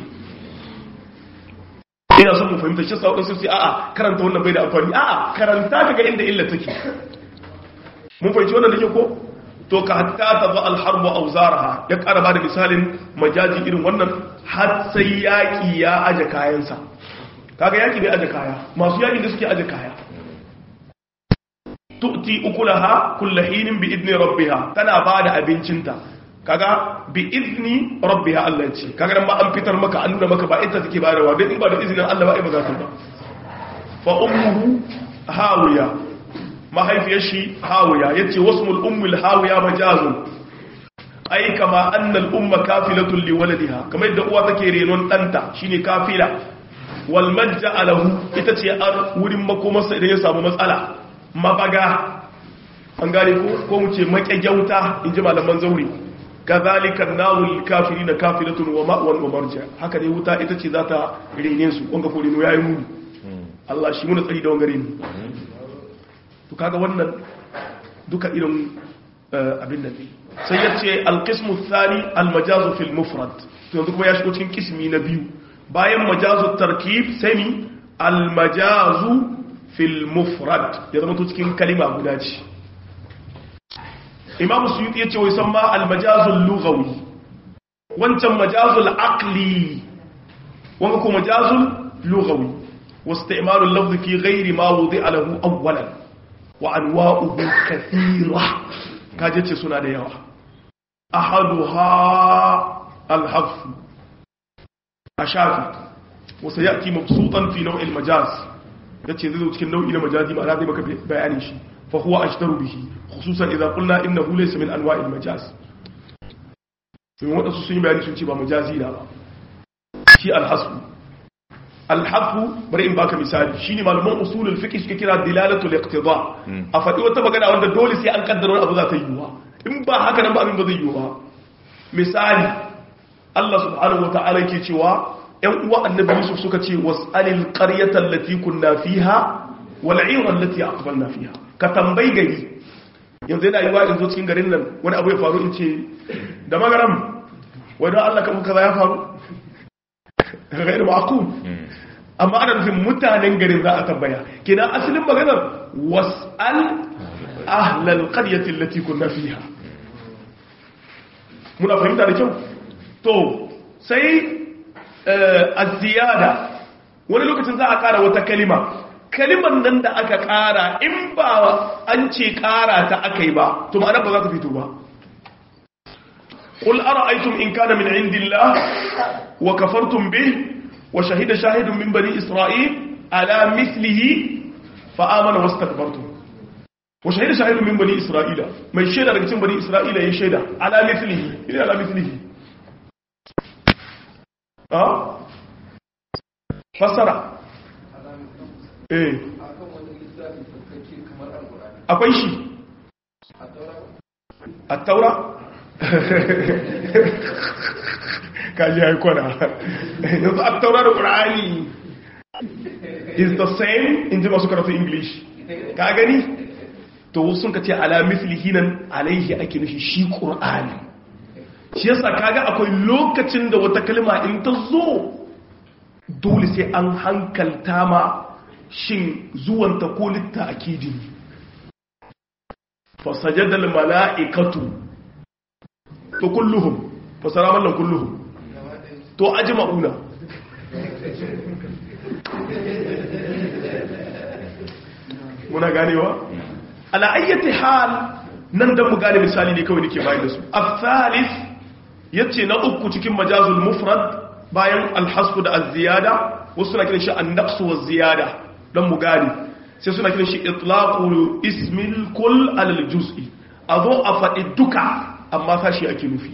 ina son mu fahimta shi sauƙin sai a'a karanta wannan bai da amfani a'a karanta kaga inda illa take mun fahimci wannan dake ko to ka hatta taza al-harbu awzaraha ya karaba da misalin majaji irin wannan har sai yaki ya aje kayansa kaga yaki bai aje kaya masu yaki da suke aje kaya tu'ti ukulaha kullu hinin bi idni rabbiha tana bada abincinta kaga bi izni rabbiha Allah ce kaga dan ba an fitar maka an nuna maka ba ita take bayarwa dan in ba da izinin Allah ba ai ba za ta ba fa ummuhu hawiya mahaifiyar shi hawiya yace wasmul ummul hawiya majazun ai kama anna al umma kafilatun li waladiha kamar yadda uwa take renon danta shine kafila wal majja'alahu ita ce wurin makomarsa idan ya samu matsala mabaga an gane ko mu ce maƙyagyauta in ji malaman zauri kazalika narul kafirina kafilatun wa ma'wan wa marja haka ne wuta ita ce za ta rene su wanga ko reno yayi muni Allah shi muna tsari da wangare ne to kaga wannan duka irin abin nan ne sai yace alqismu thani almajazu fil mufrad to yanzu kuma ya shigo cikin kismi na biyu bayan majazu tarkib sai ni almajazu fil mufrad ya zama to cikin kalima guda ce imamu suyuti ya ce wai san ma almajazul lughawi wancan majazul aqli wanga ko majazul lughawi wasti'malu al-lafzi fi ghairi ma wudi'a lahu awwalan wa anwa'uhu kathira kaje ce suna da yawa ahaduha al-hafs ashafi wa sayati mabsutan fi naw' al-majaz yace zai zo cikin nau'i na majazi ba zai maka bayani shi fa huwa ashtaru bihi khususan idza qulna innahu laysa min anwa'il majaz to wadansu sun yi bayani sun ce ba majazi da ba shi al-hasbu bari in baka misali shine malaman usulul fiqh suke kira dilalatul iqtida a fadi wata magana wanda dole sai an kaddara abu za ta yi wa in ba haka nan ba abin ba zai yi wa misali Allah subhanahu wata'ala yake cewa ƴan uwa annabi Yusuf suka ce was'alil qaryata allati kunna fiha wal 'ira allati aqbalna fiha ka tambayi gari yanzu yana yiwa in zo cikin garin nan wani abu ya faru in ce da magaram wai don Allah kan kaza ya faru ghairu ma'qul amma ana nufin mutanen garin za a tambaya kina asalin maganar was'al ahlal qaryati allati kunna fiha muna fahimta da kyau to sai az-ziyada wani lokacin za a kara wata kalima kalimar nan da aka kara in ba an ce kara ta akai ba to ma'ana ba za ta fito ba qul ara'aytum in kana min indillah wa kafartum bih wa shahida shahidun min bani isra'il ala mithlihi fa amana wastakbartum wa shahida shahidun min bani isra'ila mai shaida daga cikin bani isra'ila ya shaida ala mithlihi ila ala mithlihi fassara akwai shi a taura kaji ya yi kwana yanzu a taura da ƙura'ani is the same in ji masu karatu english ka gani to sun ka ce ala mislihi nan alaihi ake nufi shi ƙura'ani shi yasa kaga akwai lokacin da wata kalma in ta zo dole sai an hankalta ma shin zuwanta ko litta akidi fasajadal mala'ikatu to kulluhum fasara mallan kulluhum to ajma'una muna ganewa ala ayyati hal nan dan mu gane misali ne kawai nake bayar da su al-thalith yace na uku cikin majazul mufrad bayan al-hasf da az-ziyada wasu na kiran shi an-naqs wa ziyada dan mu gane sai suna kiran shi itlaqul ismil kull al-juz'i azo a faɗi duka amma sashi ake nufi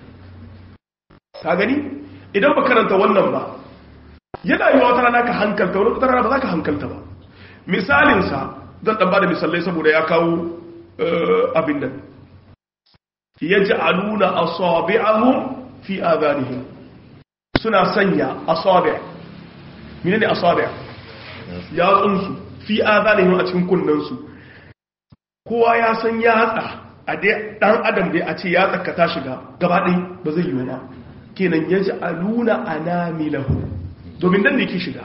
ka gani idan ba karanta wannan ba yana yi wata rana ka hankalta wani wata rana ba za ka hankalta ba misalinsa zan ɗan ba da misalai saboda ya kawo abin nan ya ji aluna asabi'ahum fi azanihim suna sanya asabi' mene ne asabi' ya tsunsu fi azanihim a cikin kunnansu kowa ya san yatsa a dai ɗan adam dai a ce yatsa ka ta shiga gaba ɗai ba zai yi ba kenan ya ji aluna anamilahu domin nan ne ke shiga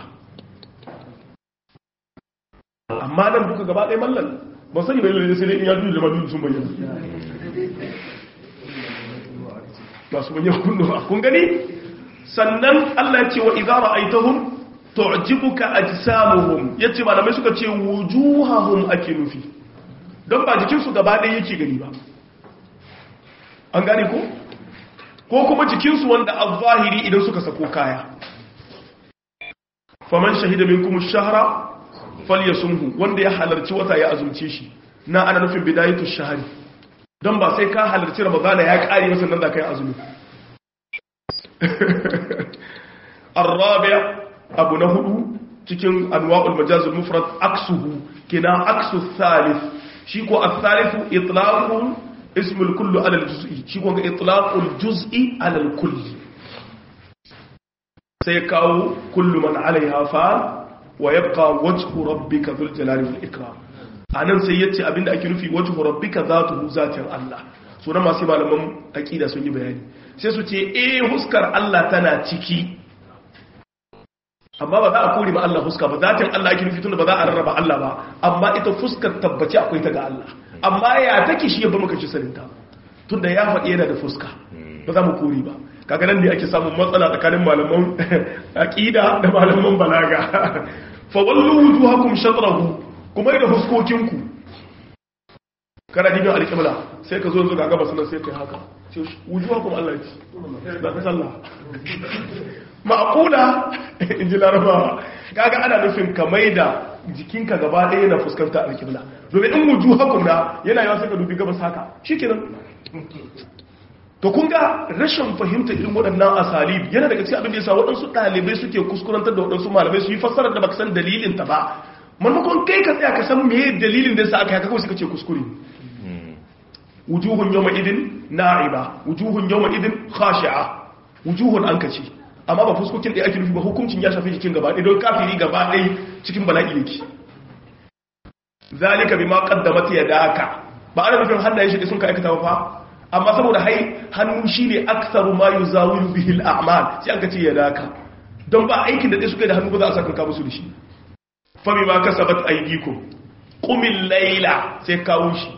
amma nan duka gaba ɗaya mallan ba sani bai lalle sai dai in ya dudu da madudu sun bayyana ba su bayyana kunnuwa kun gani sannan Allah ya ce wa idza ra'aytahum tu'jibuka ajsamuhum yace malamai suka ce wujuhahum ake nufi don ba jikin su gaba ɗaya yake gani ba an gane ko kuma jikin su wanda az-zahiri idan suka sako kaya faman shahida minkum ash-shahra falyasumhu wanda ya halarci wata ya azumce shi na ana nufin bidayatu shahri don ba sai ka halarci ramadana ya kare masa nan da kai azumi ar-rabi' abu na hudu cikin anwa'ul majaz al-mufrad aksuhu kina aksu thalith shi ko al-thalith itlaqul ism al-kull ala al-juz'i shi ko itlaqul juz'i ala al-kull sai kawo kullu man 'alayha fa'al wa yabqa wajhu rabbika dhul jalali wal ikram anan sai yace abinda ake nufi wajhu rabbika zatuhu zatin Allah sunan masu malaman aqida sun yi bayani sai su ce huskar Allah tana ciki amma ba za a kore ma Allah fuska ba zatin Allah ake nufi tunda ba za a rarraba Allah ba amma ita fuskar tabbaci akwai ta ga Allah amma ya take shi yabba muka ci saninta tunda ya faɗi yana da fuska ba za mu kore ba kaga nan ne ake samun matsala tsakanin malaman aqida da malaman balaga fa wallu wujuhakum shatrahu kuma da fuskokinku kana dibin alqibla sai ka zo yanzu ga gaba sunan sai kai haka sai wujuhakum Allah ya da sallah ma'qula inji laraba kaga ana nufin ka maida jikinka gaba ɗaya yana fuskanta alqibla domin in wujuhakum na yana yawa sai ka dubi gabas haka shikenan to kun ga rashin fahimta irin waɗannan asalib yana daga cikin abin da yasa waɗansu ɗalibai suke kuskurantar da waɗansu malamai su yi fassarar da baka san dalilin ta ba maimakon kai ka tsaya ka san meye dalilin da yasa aka haka kawai suka ce kuskure wujuhun yawma idin na'iba wujuhun yawma idin khashi'a wujuhun an kace amma ba fuskokin da ake nufi ba hukuncin ya shafi jikin gaba ɗaya don kafiri gaba ɗaya cikin bala'i yake zalika bima qaddamat yadaka ba ana nufin hannayen shi sun ka aikata ba amma saboda hannu shine aktsaru ma yuzawilu bihi al-a'mal sai aka ce yadaka don ba aikin da suka yi da hannu ba za a saka ka musu da shi fa bima kasabat aydikum qumil layla sai kawo shi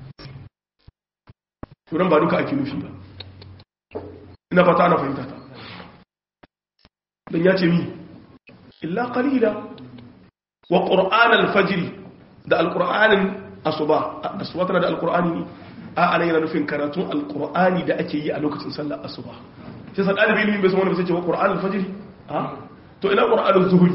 to ba duka ake nufi ba ina fata na fahimta ta dan ya ce mi illa qalila wa qur'an al-fajr da al-qur'anin asuba tana da al-qur'ani ne a ana yana nufin karatun al-qur'ani da ake yi a lokacin sallar asuba sai sa dalibi ilimin bai san wani bai ce wa qur'an al-fajr to ina qur'an az-zuhri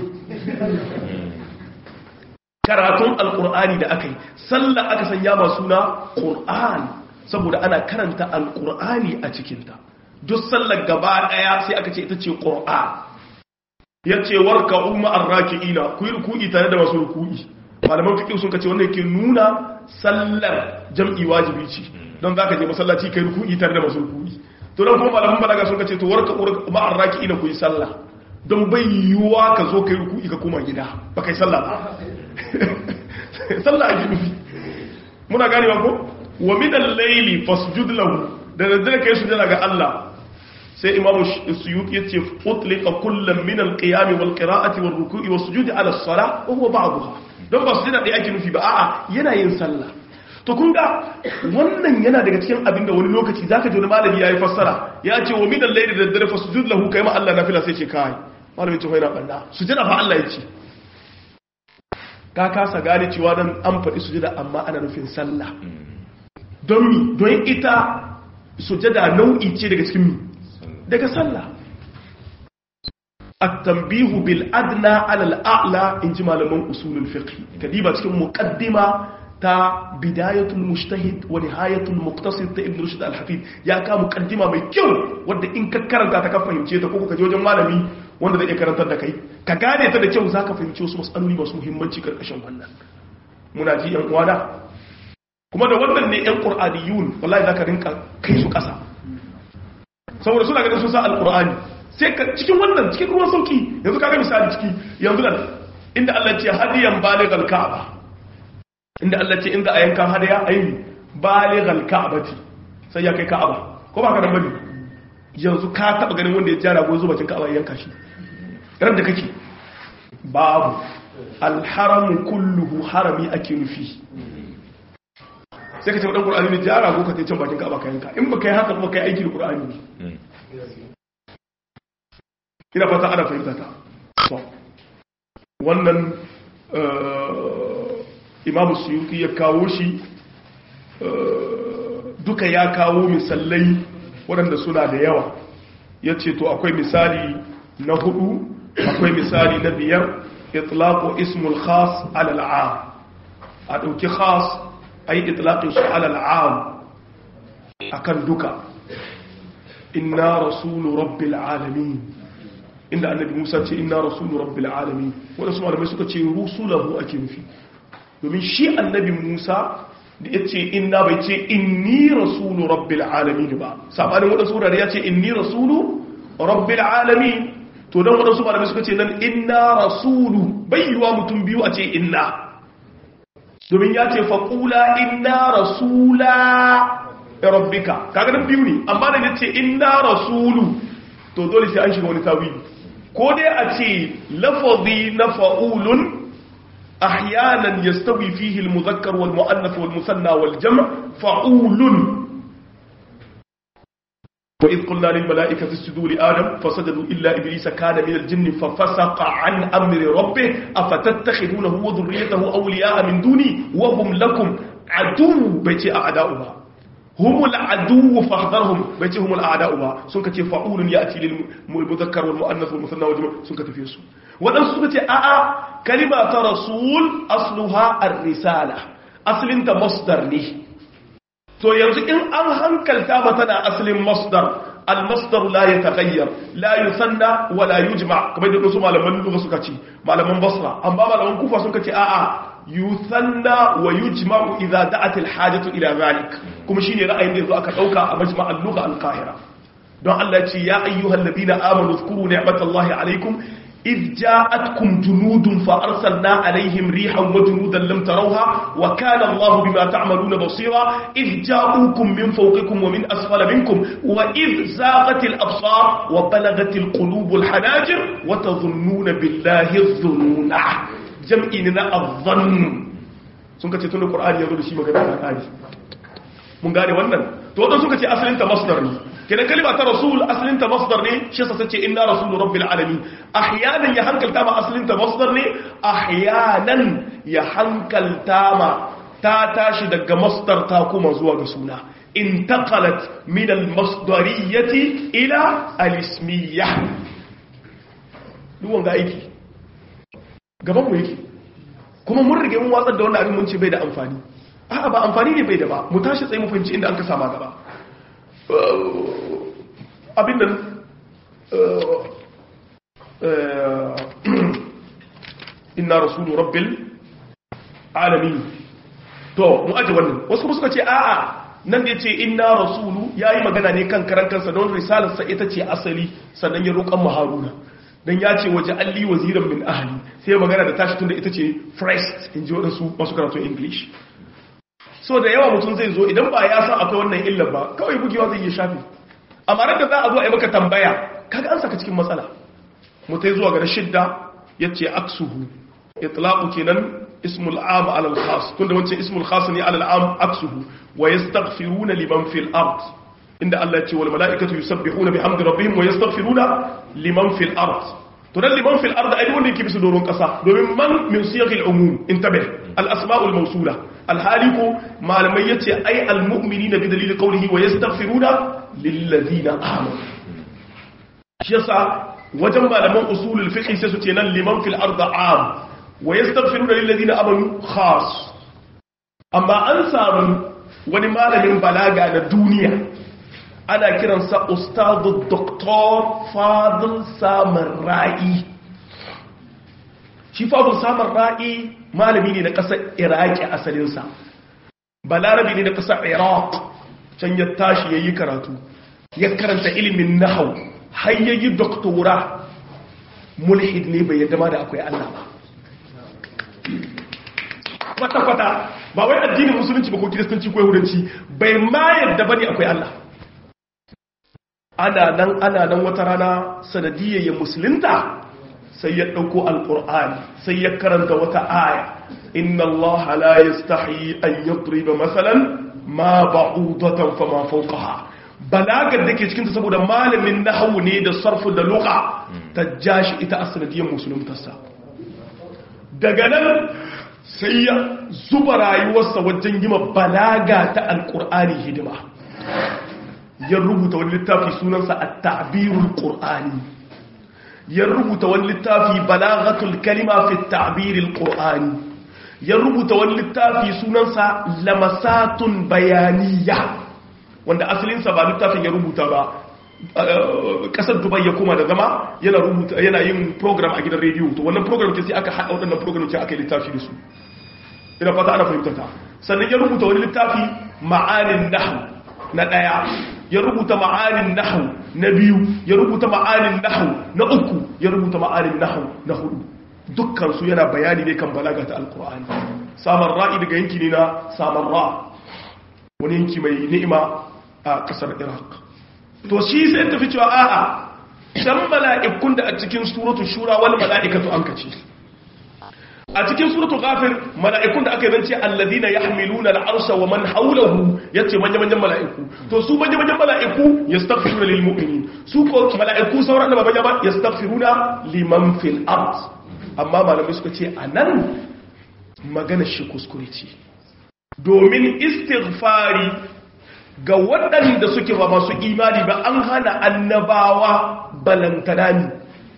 karatun al-qur'ani da aka yi sallar aka sanya ma suna qur'an saboda ana karanta al-qur'ani a cikinta duk sallar gaba daya sai aka ce ita ce qur'an yace warka umma ar-raki'ina ku yi ruku'i tare da masu ruku'i malaman fiqh sun kace wannan yake nuna sallar jam'i wajibi ce don zaka je masallaci kai ruku'i tare da masu ruku'i to dan kuma malaman balaga sun kace to warka umma ar-raki'ina ku yi sallah don bai yiwuwa ka zo kai ruku'i ka koma gida ba kai sallah ba sallah ake nufi muna ganewa ko wa min al-layli fasjud lahu da daddare kai sujada ga Allah sai imamu suyuti yace utlika kullam min al-qiyam wal qira'ati wal ruku'i was sujudi ala as-salah wa huwa ba'daha don ba sujada dai ake nufi ba a'a yana yin sallah to kun ga wannan yana daga cikin abinda wani lokaci zaka ji wani malami yayi fassara ya ce wa min al-layli da daddare fasjud lahu kai ma Allah nafila sai ce kai malamin ce yana banda sujada fa Allah yace ka kasa gane cewa dan an faɗi sujada amma ana nufin sallah don ita sujada nau'i ce daga cikin daga sallah at-tanbihu bil adna ala al-a'la inji malaman usulul fiqh kadiba cikin muqaddima ta bidayatul mujtahid wa nihayatul muqtasid ta ibn rushd al-hafid ya ka muqaddima mai kyau wanda in ka karanta ta ka fahimce ta ko ka je wajen malami wanda zai karantar da kai ka gane ta da kyau zaka fahimci wasu mas'aloli masu muhimmanci karkashin wannan muna ji yan uwana kuma da wannan ne yan qur'aniyun wallahi zaka rinka kai su kasa saboda suna ganin sun sa alqur'ani sai ka cikin wannan cikin ruwan sauki yanzu kaga misali ciki yanzu nan inda Allah ya ce hadiyan balighal ka'aba inda Allah ya ce inda ayankan hadiya ayi balighal ka'bati sai ya kai ka'aba ko ba ka dan bane yanzu ka taba ganin wanda ya jara gozo bakin ka'aba yanka shi ran da kake babu alharamu kulluhu harami ake nufi sai ka ce wadan qur'ani ne jara ko ka ce can bakin ka'aba ka yanka in baka yi haka kuma kai aiki da qur'ani ne ina fata ana fahimta ta so wannan imamu suyuti ya kawo shi duka ya kawo misalai waɗanda suna da yawa ya ce to akwai misali na 4 akwai misali na 5 itlaqu ismul khas ala al'am a ɗauki khas ai itlaqin shi ala al'am akan duka inna rasulu rabbil alamin inda annabi Musa ce inna rasulu rabbil alamin wanda su malamai suka ce rusulahu ake nufi domin shi annabi Musa da ya ce inna bai ce inni rasulu rabbil alamin ba sabanin wadansu wurare ya ce inni rasulu rabbil alamin to dan wadansu malamai suka ce nan inna rasulu bai yiwa mutum biyu a ce inna domin ya ce faqula inna rasula rabbika kaga nan biyu ne amma da ya ce inna rasulu to dole sai an shiga wani tawili ko dai a ce lafazi na fa'ulun ahyanan yastawi fihi al-mudhakkar wal mu'annath wal musanna wal jam' fa'ulun wa idh qulna lil mala'ikati isjudu li adam fasajadu illa iblisa kana min al-jinni fa fasaqa an amri rabbih afatattakhidunahu wa dhurriyyatahu awliya'a min duni wa hum lakum adu baiti a'da'uha humul adu fahdharhum baiti humul a'da'u ba sun kace fa'ulun ya'ti lil mudhakkar wal mu'annath wal musanna wal jam' sun ka tafi su wadansu suka ce a'a kalima ta rasul asluha ar-risala aslin ta masdar ne to yanzu in an hankalta mata na aslin masdar al-masdar la yataghayyar la yusanna wa la yujma' kamar da su malaman lugha suka ce malaman basra amma malaman kufa suka ce a'a yusanna wa yujma'u idza da'at al-hajatu ila zalik kuma shine ra'ayin da yazo aka dauka a majma' al-lugha al-qahira don Allah ce ya ayyuhal ladina amanu zkuru ni'matallahi alaikum إذ جاءتكم جنود فأرسلنا عليهم ريحا وجنودا لم تروها وكان الله بما تعملون بصيرا إذ جاءوكم من فوقكم ومن أسفل منكم وإذ زاغت الأبصار وبلغت القلوب الحناجر وتظنون بالله الظنون جمعنا الظن سنك تتون القرآن يقول شيء مغانا الآن mun gane wannan to wadan suka ce asalin ta masdar ne kenan kalma ta rasul asalin ta masdar ne shi yasa sace inna rasul rabbil alamin ahyanan ya hankalta ma asalin ta masdar ne ahyanan ya hankalta ma ta tashi daga masdar ta kuma zuwa ga suna intaqalat min al masdariyati ila al ismiyah duwan ga aiki gaban mu yake kuma mun rige mun watsar da wannan abin mun ce bai da amfani a'a ba amfani ne bai da ba mu tashi tsaye mu fahimci inda an ka sama gaba abin nan inna rasulu rabbil alamin to mu aje wannan wasu kuma suka ce a'a nan da yace inna rasulu yayi magana ne kan karan kansa don risalar sa ita ce asali sannan ya roƙan mu Haruna dan ya ce waje alli waziran min ahli sai magana da tashi tunda ita ce first in ji wadansu masu karatu English so da yawa mutum zai zo idan ba ya san akwai wannan illar ba kawai bugewa zai yi shafi amma da za a zo a yi maka tambaya kaga an saka cikin matsala mutai zuwa ga shidda yace aksuhu itlaqu kenan ismul am ala al khas tunda wancan ismul khas ne ala al am aksuhu wa yastaghfiruna liman fil ard inda Allah ya ce wal malaikatu yusabbihuna bihamdi rabbihim wa yastaghfiruna liman fil ard to dan liman fil ard ai wanda yake bisa doron kasa domin man min siyaqil umum intabih al asma'ul mawsula al haliku malamai yace ai al mu'minina bi dalil qawlihi wa yastaghfiruna lil ladina amanu shi yasa wajen malaman usulul fiqh sai su ce nan liman fil ard am wa yastaghfiruna lil ladina amanu khas amma an samu wani malamin balaga na duniya ana kiransa ustadu doktor fadil samar ra'i shi fadil samar ra'i malami ne na ƙasar iraki asalinsa balarabi ne na ƙasar iraq can ya tashi ya yi karatu ya karanta ilimin nahau har ya yi doktora mulhid ne bai yadda ma da akwai allah ba kwata-kwata ba wai addinin musulunci ba ko kiristanci ko yahudanci bai ma yadda ba ne akwai allah ana nan wata rana sanadiyyar musulunta sai ya ɗauko alƙur'ani sai ya karanta wata aya inna allaha la yastahi an yadriba masalan ma ba'udatan fama fawqaha balagar dake cikin ta saboda malamin nahwu ne da sarfu da lugha ta jashi ita asnadiyyar musuluntarsa daga nan sai ya zuba rayuwarsa wajen yima balaga ta alƙur'ani hidima ya rubuta wani littafi sunansa at-ta'birul qur'ani ya rubuta wani littafi balaghatul kalima fi at-ta'biril qur'ani ya rubuta wani littafi sunansa lamasatun bayaniya wanda asalin sa ba littafin ya rubuta ba kasar Dubai ya koma da zama yana yin program a gidan radio to wannan program ke sai aka hada wadannan program ke aka yi littafi da su ina fata ana fahimta ta sannan ya rubuta wani littafi ma'anin nahw na daya ya rubuta ma'anin nahu na biyu ya rubuta ma'anin nahu na uku ya rubuta ma'anin nahu na hudu dukkansu yana bayani ne kan balaga ta alkur'ani samar ra'i daga yanki ne na samar ra wani yanki mai ni'ima a kasar iraq to shi sai tafi cewa a'a san mala'ikun da a cikin suratu shura wal mala'ikatu an kace a cikin suratul ghafir mala'ikun da aka zance alladhina yahmiluna al'arsha wa man hawlahu yace manyan mala'iku to su manyan mala'iku yastaghfiruna lil mu'minin su ko mala'iku sauran da ba manya ba yastaghfiruna liman fil ard amma malamai suka ce anan magana shi kuskure ce domin istighfari ga waɗanda suke ba masu imani ba an hana annabawa balantanani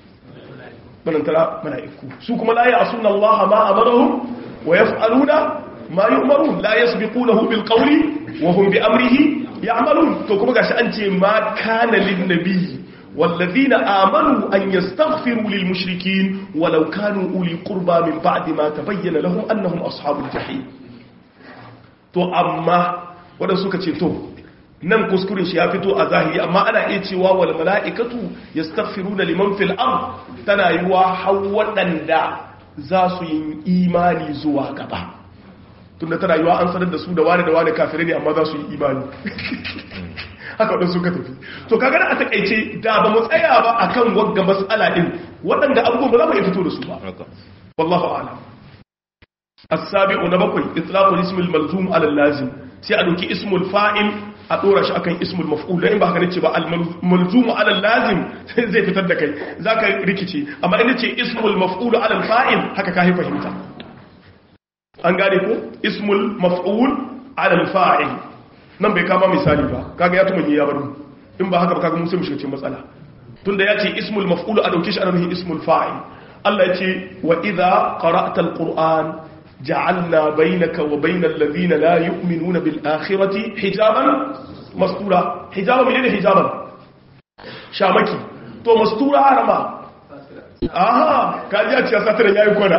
balantana mala'iku su kuma la ya'suna Allah ma amarahum wa yaf'aluna ma yu'marun la yasbiqunahu bil qawli wa hum bi amrihi ya'malun to kuma gashi an ce ma kana lin nabiy والذين آمنوا أن يستغفروا للمشركين ولو كانوا أولي قربى من بعد ما تبين لهم أنهم أصحاب الجحيم to amma wadanda suka ce to nan kuskuren shi ya fito a zahiri amma ana iya cewa wal mala'ikatu yastaghfiruna liman fil ard tana yiwa har waɗanda za su yi imani zuwa gaba tunda tana yiwa an sanar da su da wani kafirai ne amma za su yi imani haka waɗansu suka tafi to kaga a takaice da ba mu tsaya ba akan wagga mas'ala din waɗanda abubuwan ba za mu iya fito da su ba wallahu a'lam as-sabi'u na bakwai itlaqul ismil malzum ala al-lazim sai a dauki ismul fa'il a dora shi akan ismul maf'ul dan ba haka nace ba al-malzum ala al-lazim zai fitar da kai zaka rikice amma in nace ismul maf'ul ala al-fa'il haka ka fahimta an gane ko ismul maf'ul ala al-fa'il nan bai kama misali ba kaga ya tuma ya bari in ba haka ba kaga mun sai mu shiga cikin matsala tunda ya ce ismul maf'ul a dauke shi ana nufin ismul fa'il Allah ya ce wa idza qara'ta al-qur'an ja'alna bainaka wa bainal ladina la yu'minuna bil akhirati hijaban mastura hijaban menene hijaban shamaki to mastura harama aha kaji a cikin satiran yayi kona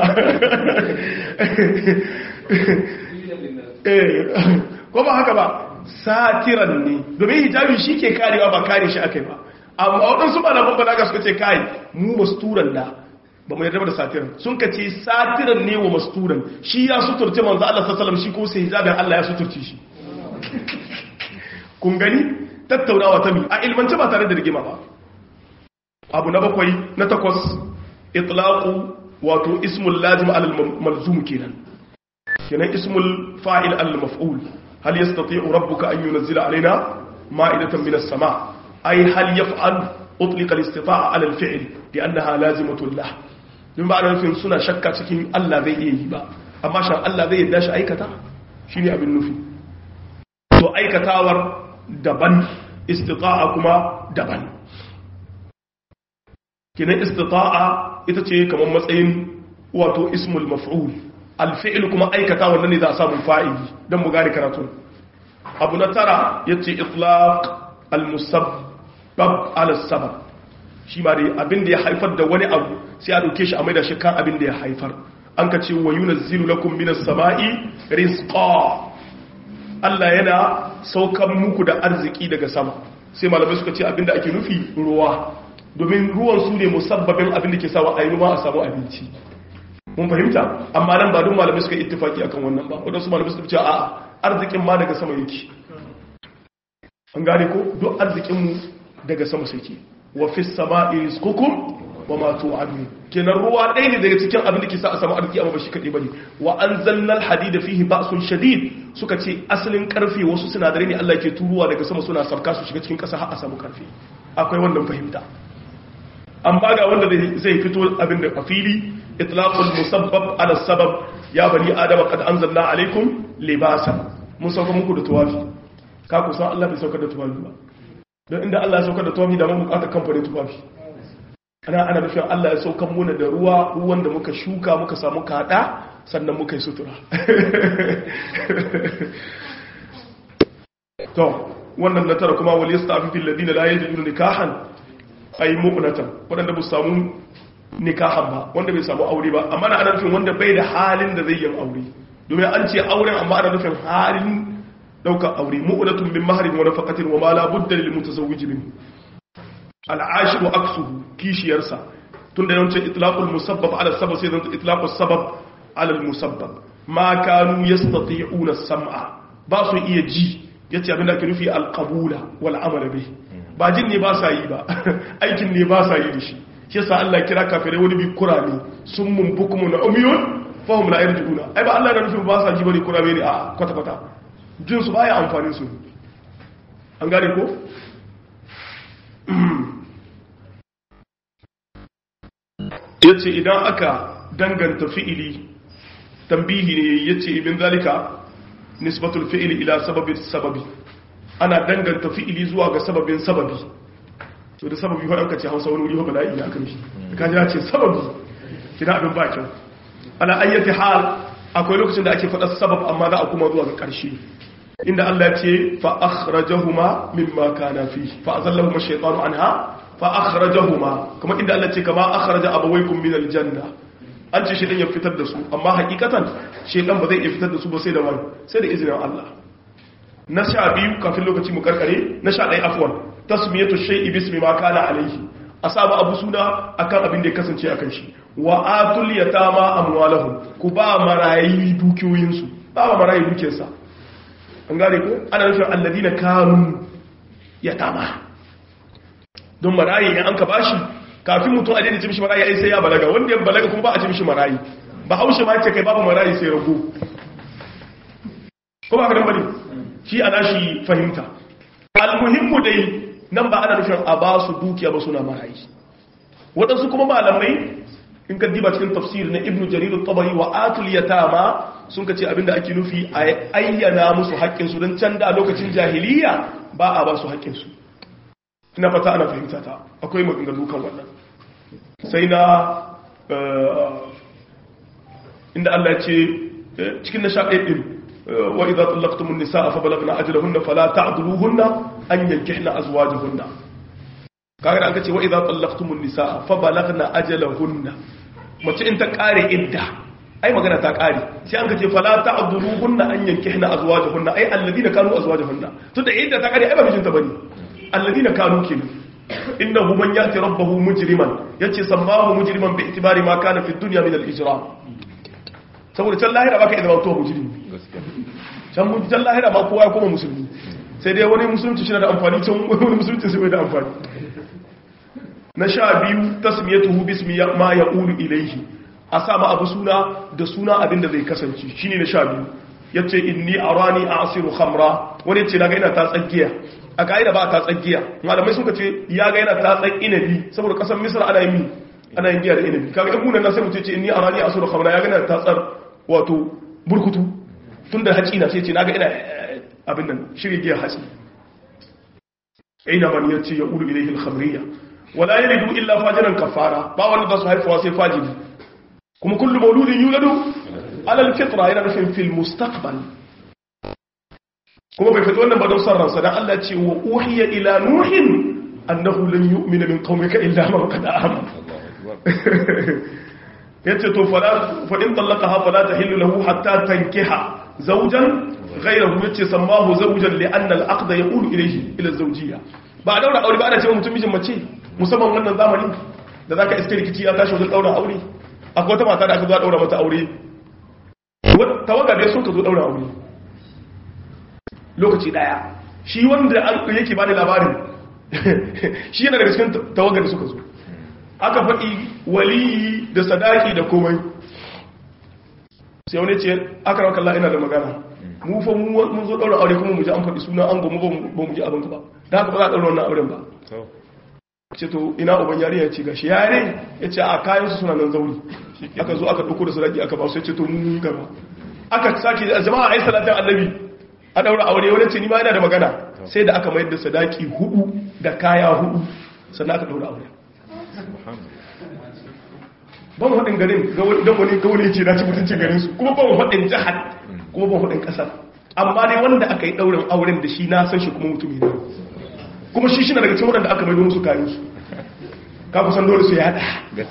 ko ba haka ba satiran ne domin hijabi shi ke karewa ba kare shi akai ba amma waɗansu malaman balaga suka ce kai mu masturan da ba mu yarda da satiran sun ka ce satiran ne wa masturan shi ya suturce manzo Allah sallallahu alaihi wasallam shi ko sai hijabin Allah ya suturce shi kun gani tattaunawa ta mi a ilmance ba tare da rigima ba abu na bakwai na takwas itlaqu wato ismul lazim ala al-malzum kenan ismul fa'il al-maf'ul hal yastati'u rabbuka an yunzila alaina ma'idatan minas sama' ay hal yaf'al utliqa al-istita'a ala al-fi'l li'annaha lazimatun lah din ba da nufin suna shakka cikin Allah zai iya yi ba amma shan Allah zai yadda shi aikata shine abin nufi to aikatawar daban istita'a kuma daban kinan istita'a ita ce kamar matsayin wato ismul maf'ul al-fi'l kuma aikatawar nan ne za a samu fa'ili dan mu gane karatu abu na tara yace itlaq al-musabbab ala sabab shi ma dai abin da ya haifar da wani abu sai a dauke shi a maida shi kan abin da ya haifar an ka ce wa yunazzilu lakum minas sama'i rizqa Allah yana saukan muku da arziki daga sama sai malamai suka ce abin da ake nufi ruwa domin ruwan su ne musabbabin abin da ke sawa a yi ruwa a samu abinci mun fahimta amma nan ba duk malamai suka ittifaki akan wannan ba wadansu malamai suka ce a'a arzikin ma daga sama yake an gane ko duk arzikinmu daga sama suke wa fi sama'i rizqukum wa ma tu'adun kenan ruwa ɗaya ne daga cikin abin da ke sa a samu arziki amma ba shi kadai bane wa anzalna al-hadida fihi ba'sun shadid suka ce asalin karfe wasu sinadarai ne Allah ke turuwa daga sama suna sarka su shiga cikin ƙasa har a samu karfe akwai wannan fahimta amma ga wanda zai fito abin da a fili itlaqul musabbab ala sabab ya bani adama qad anzalna alaikum libasan mun sauka muku da tuwafi ka ku san Allah bai saukar da tuwafi ba don inda Allah ya saukar da tuwafi da mun bukata kamfanin tuwafi ana nufin Allah ya saukar muna da ruwan da muka shuka muka samu kada sannan muka yi sutura to wannan na tara kuma wal yasta'fifil ladina la yajiduna nikahan ay mu'natan wanda ba su samu nikahan ba wanda bai samu aure ba amma ana nufin wanda bai da halin da zai yi aure domin an ce auren amma ana nufin halin daukar aure mu'natun min mahrin wa nafaqatin wa ma la budda lil mutazawwij min al-ashiru aksuhu kishiyarsa tunda yawancin itlaqul musabbab ala sabab sai zan itlaqus sabab ala al-musabbab ma kanu yastati'una as-sam'a ba su iya ji yace abinda ake nufi al-qabula wal amala bih ba jin ne ba sa yi ba aikin ne ba sa yi da shi shi yasa Allah kira kafirai wani bi kurani summun bukumun umyun fahum la yarjuna ai ba Allah na nufi ba sa ji bane kurame ne a kwata kwata jin su baya amfanin su an gane ko yace idan aka danganta fi'ili tambihi ne yace ibn zalika nisbatul fi'li ila sababi ana danganta fi'ili zuwa ga sababin sababi to da sababi ho yanka ce Hausa wani wuri ho bala'i ya kan shi ka ji ce sababi kina abin ba kyau ala ayyati hal akwai lokacin da ake faɗa sabab amma za a kuma zuwa ga ƙarshe inda Allah ya ce fa akhrajahuma mimma kana fi fa azallahuma ash-shaytanu anha fa akhrajahuma kuma inda Allah ya ce kama akhraja abawaykum min al-janna an ce shaytan ya fitar da su amma hakikatan shaytan ba zai iya fitar da su ba sai da wani sai da izinin Allah na 12 kafin lokaci mu karkare na 11 afwan tasmiyatu shay'i bismi ma kana alayhi asaba abu suna akan abin da ya kasance akan shi wa atul yatama amwalahum ku ba marayi dukiyoyinsu ba marayi dukiyarsa an gane ko ana nufin alladina kanu yatama don marayi in an ka bashi kafin mutum a daina ce mishi marayi ai sai ya balaga wanda ya balaga kuma ba a ce mishi marayi ba haushe ma ce kai babu marayi sai rago ko ba ka dan bane shi ana shi fahimta almuhimmu dai nan ba ana nufin a ba su dukiya ba suna marayi waɗansu kuma malamai in ka diba cikin tafsir na ibnu jarir at-tabari wa atul yatama sun kace abinda ake nufi a ayyana musu haƙƙin su dan can da lokacin jahiliya ba a ba su haƙƙin su ina fata ana fahimta ta akwai maganganu kan wannan sai na inda Allah ya ce cikin nashaɗe din wa idza talaqtumun nisaa fa balagna ajalahunna fala ta'dhuluhunna an yankihna azwajuhunna kaga an kace wa idza talaqtumun nisaa fa balagna ajalahunna mace in ta kare idda ai magana ta kare sai an kace fala ta'dhuluhunna an yankihna azwajuhunna ai alladina kanu azwajuhunna to da idda ta kare ai ba mijinta bane alladina kanu kin innahu man yati rabbahu mujriman yace sammahu mujriman bi itibari ma kana fi dunya min al-ijram saboda can lahira baka idan to mujrimi can lahira ba kowa ya koma musulmi sai dai wani musulunci shi da amfani can wani musulunci sai bai da amfani na 12 tasmiyatuhu bismi ma yaqulu ilayhi a sama abu suna da suna abinda zai kasance shine na 12 yace inni arani a'siru khamra wani yace naga ina ta tsagiya a kaida ba ta tsagiya malamai suka ce ya ga yana ta tsak inabi saboda kasar misra ana yin giya da inabi kaga ibnu nan sai mutum ce inni arani a'siru khamra ya ga yana ta tsar wato burkutu tunda haci na sai ce naga ina abin nan shirye giya haci aina man yace ya ulu ilayhi al-khamriyya wala yalidu illa fajiran kafara ba wanda za su haifuwa sai fajiri kuma kullu mauludin yuladu ala al-fitra yana nufin fil mustaqbal kuma bai fito wannan ba don sarransa dan Allah ce wa uhiya ila nuhin annahu lan yu'mina min qaumika illa man qad amana yace to fa in talaqaha fala tahillu lahu hatta tankiha zawjan ghayrahu yace sammahu zawjan li anna al-aqd yaqulu ilayhi ila az-zawjiyya ba daura aure ba ana cewa mutum mijin mace musamman wannan zamani da zaka iske rikici ya tashi wajen daura aure akwai wata mata da aka zo daura mata aure tawaga da sun ka zo daura aure lokaci daya shi wanda yake bani labarin shi yana daga cikin tawagar da suka zo aka faɗi waliyi da sadaki da komai sai wani ce aka rauka Allah ina da magana mu fa mun zo daura aure kuma mu ji an faɗi suna an gomu ba mu ji abin ba da haka ba za a daura wannan auren ba ce to ina uban yariya ce gashi yare ya ce a kayan su suna nan zauri aka zo aka ɗauko da sadaki aka ba su ya ce to mun gaba aka sake jama'a ai salatin annabi a daura aure wani ce ni ma yana da magana sai da aka mayar da sadaki 4 da kaya 4 sannan aka daura aure ban haɗin garin don wani kawai ce na ci mutuncin garinsu kuma ban haɗin jihar kuma ban haɗin ƙasar amma dai wanda aka yi ɗaurin auren da shi na san shi kuma mutumi ne kuma shi na daga cikin waɗanda aka maido musu kayan su ka kusan dole su ya haɗa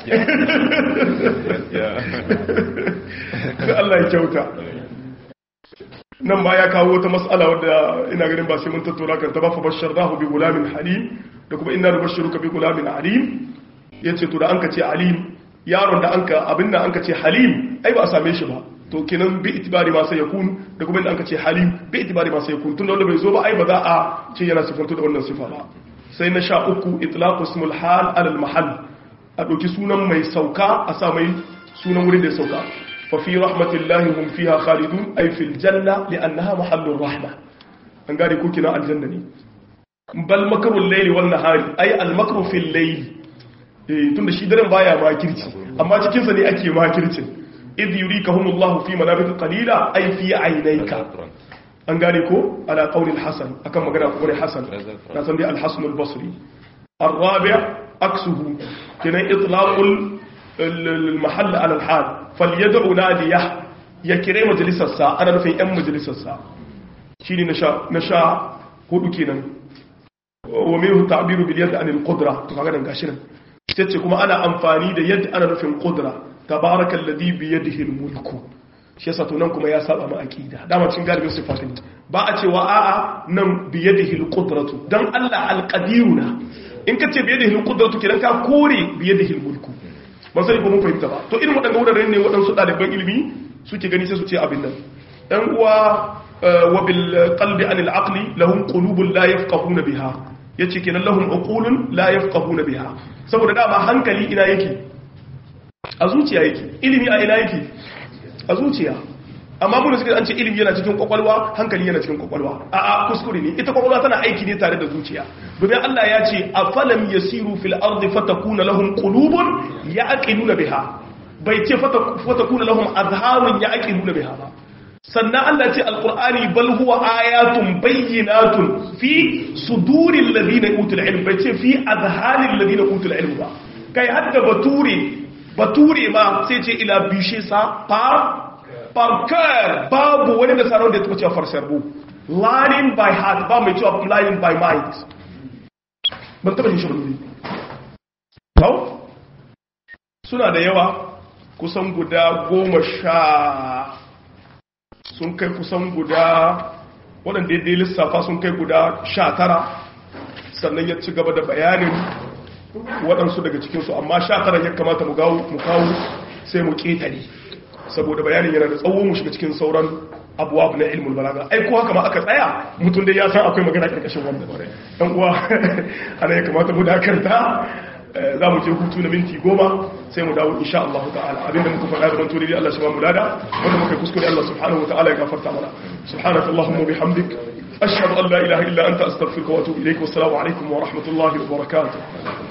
Allah ya kyauta nan ba ya kawo wata mas'ala wadda ina ganin ba sai mun tattauna kan ta ba fa basharahu bi gulamin halim da kuma inna nubashshiruka bi gulamin alim yace to da anka ce alim yaron da anka abinda anka ce halim ai ba a same shi ba to kenan bi itibari ma sai yakun da kuma inda anka ce halim bi itibari ma sai yakun tunda wanda bai zo ba ai ba za a ce yana sifantu da wannan sifa ba sai na 13 itlaqu ismul hal ala al mahall a doki sunan mai sauka a sa mai sunan wurin da ya sauka ففي رحمة الله هم فيها خالدون أي في الجنة لأنها محل الرحمة أنقاري كوكنا الجنة بل مكر الليل والنهار أي المكر في الليل تند شيدرن بايا ما كرتي أما تكنسا لي أكي ما كرتي إذ يريكهم الله في منابت قليلة أي في عينيك أنقاري كو على قول الحسن أكم مقرأ قول الحسن ناسم دي الحسن البصري الرابع أكسه كنا إطلاق المحل على الحال falyad'u nadiya ya kire majalisarsa ana nufin yan majalisarsa shine na sha hudu kenan wa minhu ta'biru bil yad anil qudra to kaga dan gashi nan tace kuma ana amfani da yad ana nufin qudra tabarakalladhi bi yadihi al mulku shi yasa to nan kuma ya saba ma aqida dama cikin galibin sifatin ba a cewa a'a nan bi yadihi alqudratu dan Allah alqadiruna in ka ce bi yadihi alqudratu kidan ka kore bi yadihi almulku ban sai ko mun fahimta ba to irin wadannan wuraren ne wadansu daliban ilimi suke gani sai su ce abin nan dan uwa wa bil qalbi anil aqli lahum qulubun la yafqahuna biha yace kenan lahum uqulun la yafqahuna biha saboda dama hankali ina yake a zuciya yake ilimi a ina yake a zuciya amma mun suka an ce ilimi yana cikin kwakwalwa hankali yana cikin kwakwalwa a kuskure ne ita kwakwalwa tana aiki ne tare da zuciya domin Allah ya ce afalam yasiru fil ardi fatakuna lahum qulubun ya'qiluna biha bai ce fatakuna lahum azharun ya'qiluna biha ba sannan Allah ce alqur'ani bal huwa ayatun bayyinatun fi suduril ladina utul ilm bai ce fi azharil ladina utul ilm ba kai hadda bature ma sai ce ila bishe sa par cœur babu wani da sarar da ya cewa farserbu learning by heart ba mai cewa applying by mind ban taba yin shi wani tau suna da yawa kusan guda 10 sun kai kusan guda waɗanda ya lissafa sun kai guda 19 sannan ya ci gaba da bayanin waɗansu daga cikinsu amma 19 ya kamata mu kawo sai mu ƙetare saboda bayanin yana da tsawo mu shiga cikin sauran abuwa na ilmul balaga ai ko haka ma aka tsaya mutum dai ya san akwai magana karkashin wannan bare dan uwa ana ya kamata mu dakarta za mu je hutu na minti 10 sai mu dawo insha Allah ta'ala abinda muka faɗa da ban tori Allah shi ba mu lada wanda muka kuskure Allah subhanahu wa ta'ala ya gafarta mana subhanakallahumma bihamdik ashhadu an la ilaha illa anta astaghfiruka wa atubu ilaik wa assalamu alaikum wa rahmatullahi wa barakatuh